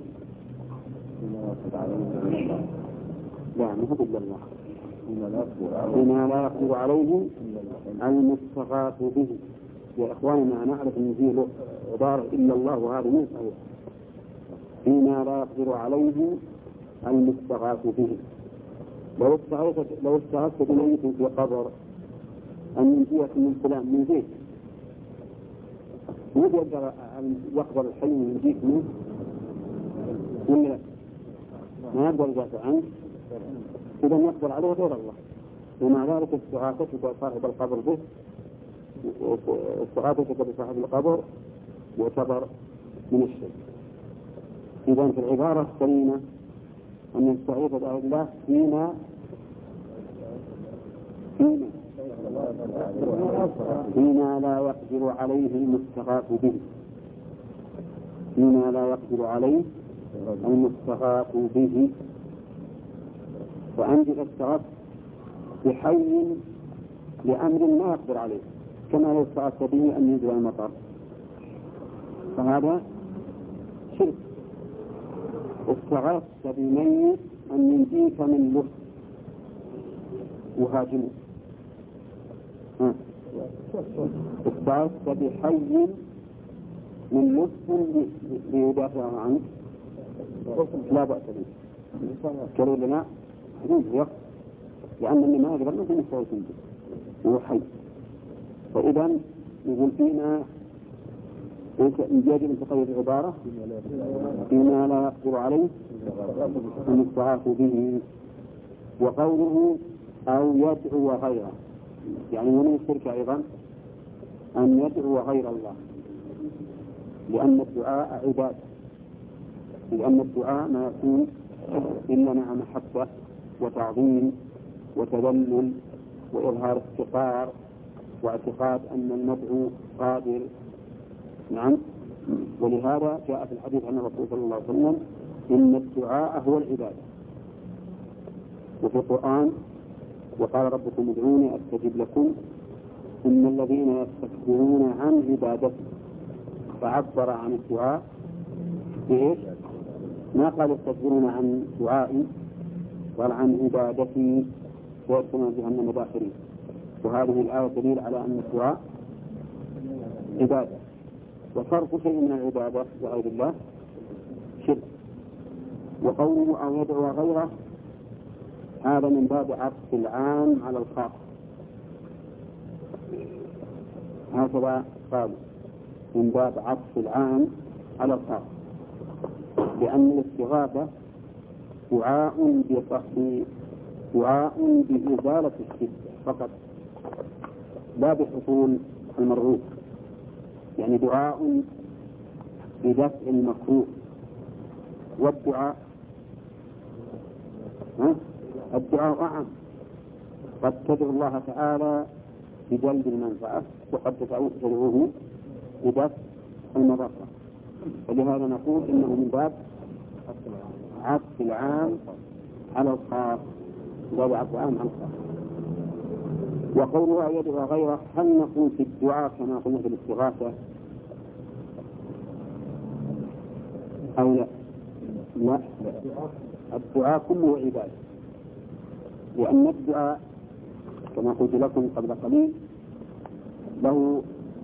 لا، ما هو إلا الله، بما لا يقدر عليه المستغاث به. يا إخواننا نعرف أن فيه عبارة إلا الله، وهذا مو صحيح. بما لا يقدر عليه المستغاث به. لو استغاثت لو استغاثت بميت في قبر أن ينجيك من فلان من زيت، مو يقدر أن يقدر الحي ينجيك منه ولا ما يقدر يدافع عنه، إذا يقدر عليه غير الله. ومع ذلك استغاثتك بصاحب القبر به، استغاثتك بصاحب القبر يعتبر من الشرك. إذا في العبارة السليمة أن نستعيذ بغير الله فيما فيما فيما لا يقدر عليه المستغاث به، فيما لا يقدر عليه المستغاث به. وأنت استغاث بحي لأمر ما يقدر عليه، كما لو استغاثت به أن ينزل المطر، فهذا شرك. استغاثت بميت أن ينجيك من لص وهاجمه، استغاثت بحي من لص ليدافع عنك لا بأس به. قالوا لنا يقف، لأن اللي ما يقدر ما في مستوى به هو حي. فإذا يقول فينا يجب أن تقيد العبارة فيما لا يقدر عليه المستغاث به. وقوله أو يدعو غيره، يعني من الشرك أيضا أن يدعو غير الله، لأن الدعاء عبادة، لأن الدعاء ما يكون إلا مع محبة وتعظيم وتذلل وإظهار افتقار واعتقاد أن المدعو قادر. نعم، ولهذا جاء في الحديث عن الرسول صلى الله عليه وسلم إن الدعاء هو العبادة. وفي القرآن وقال ربكم ادعوني أستجب لكم إن الذين يستكبرون عن عبادتي، فعبر عن الدعاء بإيش؟ ما قال يستكبرون عن دعائي، قال عن عبادتي ويدخلون جهنم داخرين. وهذه الآية دليل على أن الدعاء عبادة، وصرف شيء من العبادة وغير الله شرك. وقوله أو يدعو غيره هذا من باب عطف العام على الخاص، هكذا قال من باب عطف العام على الخاص، لأن الاستغاثة دعاء دعاء بإزالة الشدة فقط لا بحصول المرغوب، يعني دعاء بدفع المكروه. والدعاء الدعاء أعم، قد تدعو الله تعالى بجلب المنفعة وقد تدعوه بدفع المضرة. ولهذا نقول إنه من باب عطف العام على الخاص، باب عطف العام على الخاص. وقولها يدعو غيره، هل نقول في الدعاء كما قلنا في الاستغاثة أو لا؟ لا، الدعاء كله عبادة، لأن الدعاء كما قلت لكم قبل قليل له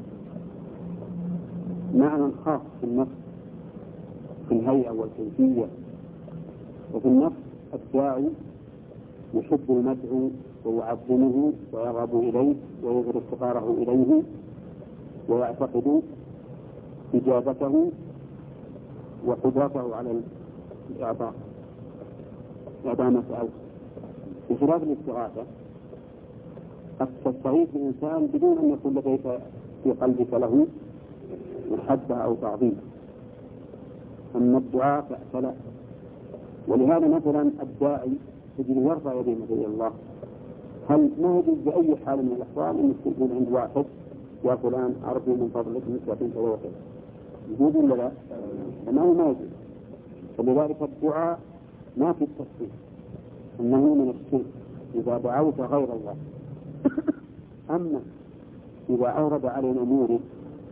معنى خاص في النفس في الهيئة والكيفية. وفي النفس الداعي يحب المدعو ويعظمه ويرغب إليه ويظهر افتقاره إليه ويعتقد إجابته وقدرته على الإعطاء إعطاء ما سأل. بخلاف الاستغاثة قد تستغيث الإنسان بدون أن يكون لديك في قلبك له محبة أو تعظيم، أما الدعاء فلا. ولهذا مثلا الداعي تجد يرفع يديه مثل الله، هل ما يجوز بأي حال من الأحوال أن تكون عند واحد يا فلان أرجو من فضلك مثل ثلاثة يجوز ولا لا؟ ما هو ما يجوز. فلذلك الدعاء ما في التصديق أنه من الشرك إذا دعوت غير الله. أما إذا أورد علينا مورد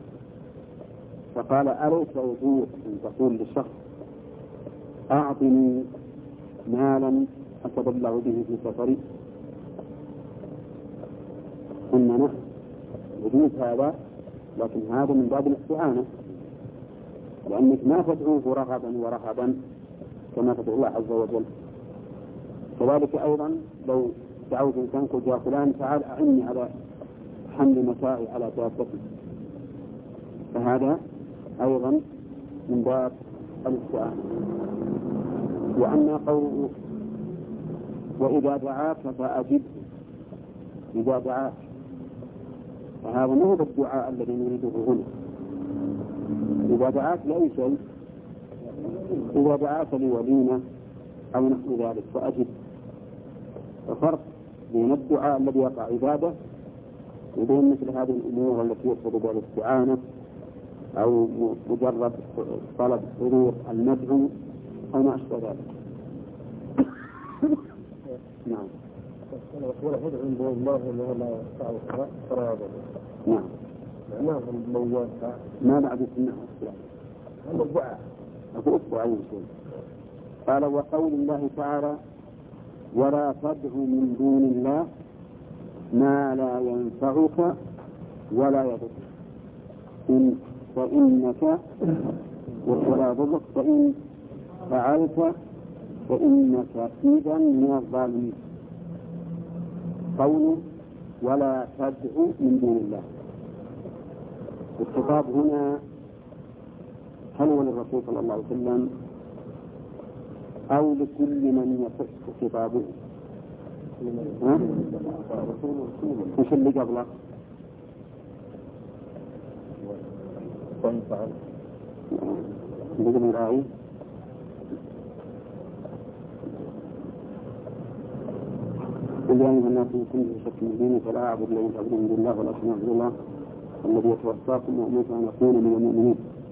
فقال أليس يجوز أن تقول للشخص أعطني مالا أتبلغ به في سفري، قلنا نحن يجوز هذا، لكن هذا من باب الاستعانة، لأنك ما تدعوه رغبا ورهبا كما تدعو الله عز وجل. كذلك أيضا لو دعوت إنسان قلت يا فلان تعال أعني على حمل متاعي على دابتي، فهذا أيضا من باب الاستعانة. وأما قوله وإذا دعاك فأجبه، إذا دعاك فهذا ما هو الدعاء الذي نريده هنا. إذا دعاك لأي شيء، إذا دعاك لوليمة أو نحو ذلك فأجب. وفرق بين الدعاء الذي يقع عبادة وبين مثل هذه الأمور التي يقصد بها الاستعانة أو مجرد طلب حضور المدعو أو ما أشبه ذلك. نعم. ولا حد عند الله ولا يستطيع قرابة. نعم. معناه الموال. ما بعد السنة والسلام. هذا الدعاء. أقول أصبع أي شيء. قال وقول الله تعالى ولا تدع من دون الله ما لا ينفعك ولا يضرك إن فإنك ولا يضرك فإن فعلت فإنك إذا من الظالمين. قوله ولا تدع من دون الله، الخطاب هنا هل هو للرسول صلى الله عليه وسلم أو لكل من يخص خطابه؟ وش اللي قبله؟ اللي قبل الآية قل يا أيها الناس إن كنتم في شك من ديني فلا أعبد الذين تعبدون من دون الله ولكن أعبد الله الذي يتوفاكم وأمرت أن أكون من المؤمنين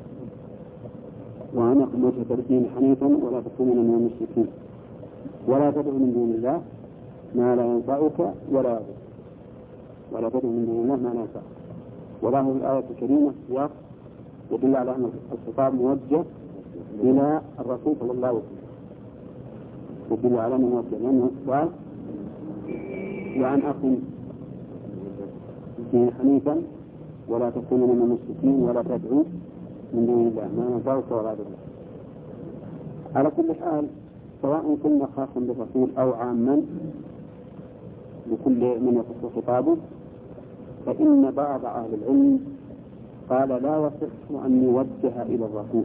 وأن أقم وجهك للدين حنيفا ولا تكونن من المشركين ولا تدع من دون الله ما لا ينفعك ولا يضرك ولا تدع من دون الله ما لا ينفعك. وله الآية الكريمة سياق يدل على أن الخطاب موجه إلى الرسول صلى الله عليه وسلم، يدل على أنه موجه لأنه قال وأن أقم الدين حنيفا ولا تكونن من المشركين ولا تدعو من دون الله ما ينفعك ولا يضرك. على كل حال سواء كنا خاصا بالرسول أو عاما لكل من يخص خطابه، فإن بعض أهل العلم قال لا يصح أن يوجه إلى الرسول،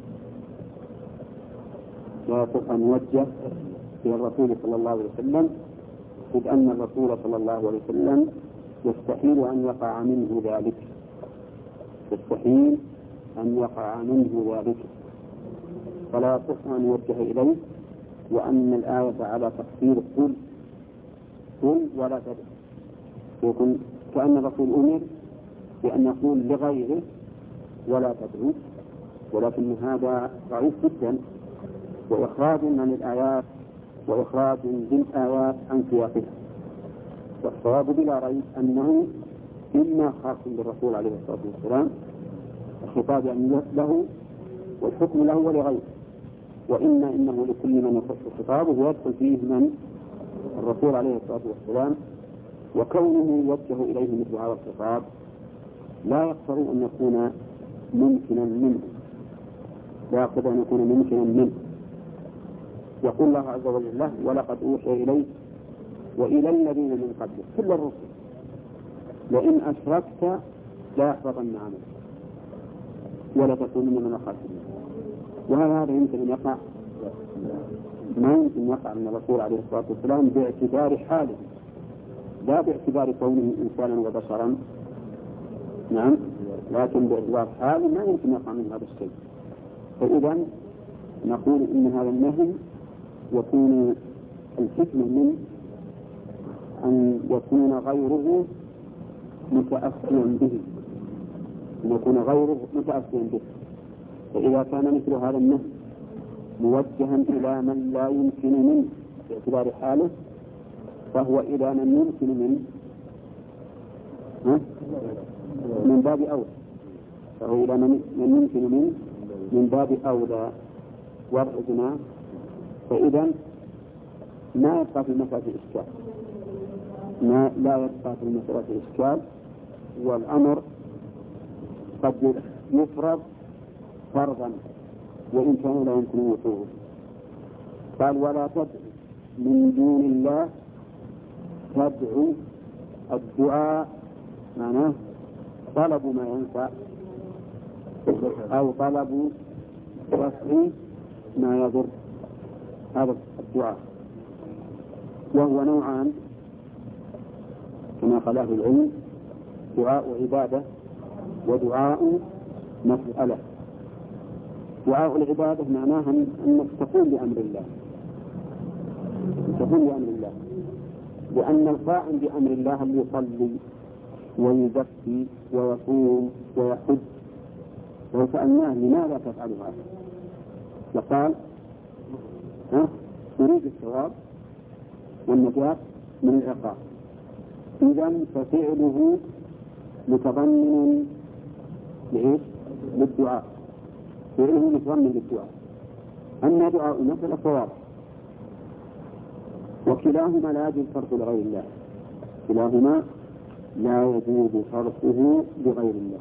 لا يصح أن يوجه إلى الرسول صلى الله عليه وسلم، إذ أن الرسول صلى الله عليه وسلم يستحيل أن يقع منه ذلك، يستحيل أن يقع منه ذلك، فلا يصح أن يوجه إليه. وأن الآية على تفسير قل قل ولا تدع، يكون كأن الرسول أمر بأن يقول لغيره ولا تدعو، ولكن هذا ضعيف جدا وإخراج عن الآيات وإخراج بالآيات عن سياقها. والصواب بلا ريب أنه إما خاص بالرسول عليه الصلاة والسلام الخطاب يعني له والحكم له ولغيره، وإما إنه لكل من يخص خطابه ويدخل فيه من الرسول عليه الصلاة والسلام. وكونه يوجه إليه مثل هذا الخطاب لا يقتضي أن يكون ممكنا منه، لا يقتضي أن يكون ممكنا منه. يقول الله عز وجل له ولقد أوحي إليك وإلى الذين من قبلك كل الرسل لئن أشركت لا يحبطن عملك ولا تكون من الخاسرين. وهل هذا يمكن أن يقع؟ ما يمكن يقع من الرسول عليه الصلاة والسلام باعتبار حاله لا باعتبار كونه إنسانا وبشرا، نعم، لكن باعتبار حاله ما يمكن يقع من هذا الشيء. فإذا نقول إن هذا النهي يكون الحكمة من أن يكون غيره متأثرا به، أن يكون غيره متأثرا به. فإذا كان مثل هذا النهي موجها إلى من لا يمكن منه باعتبار حاله فهو إلى من يمكن منه من باب أولى، فهو إلى من يمكن منه من باب أولى وضعنا. فإذا ما يبقى في المسألة إشكال، ما لا يبقى في المسألة إشكال، والأمر قد يفرض فرضا وإن كان لا يمكن وقوعه. قال ولا تدع من دون الله، تدعو الدعاء معناه طلب ما ينفع أو طلب رفع ما يضر، هذا الدعاء. وهو نوعان كما قال أهل العلم: دعاء عبادة ودعاء مسألة. دعاء العبادة معناها أنك تقوم بأمر الله، تقوم بأمر الله، لأن القائم بأمر الله اللي يصلي ويزكي ويصوم ويحج لو سألناه لماذا تفعل هذا لقال ها أريد الثواب والنجاة من العقاب. إذن ففعله متضمن لإيش؟ للدعاء، فعله متضمن للدعاء. أما دعاء المسألة فواضح، وكلاهما لا يجوز صرفه لغير الله، كلاهما لا يجوز صرفه لغير الله.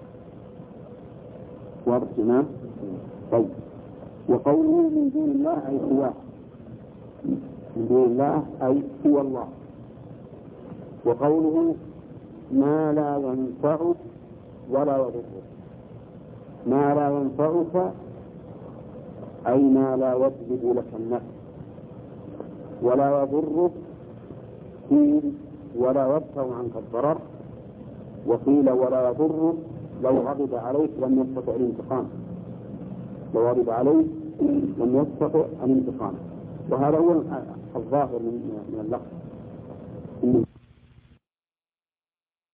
واضح جماعة؟ طيب. وقوله من دون الله أي سواه، من دون الله أي هو الله. وقوله ما لا ينفعك ولا يضرك، ما لا ينفعك أي ما لا يجلب لك النفع، ولا يضرك قيل ولا يدفع عنك الضرر، وقيل ولا يضرك لو غضب عليك لم يستطع الانتقام، لو غضب عليك لم يستطع الانتقام. وهذا هو الظاهر من اللفظ.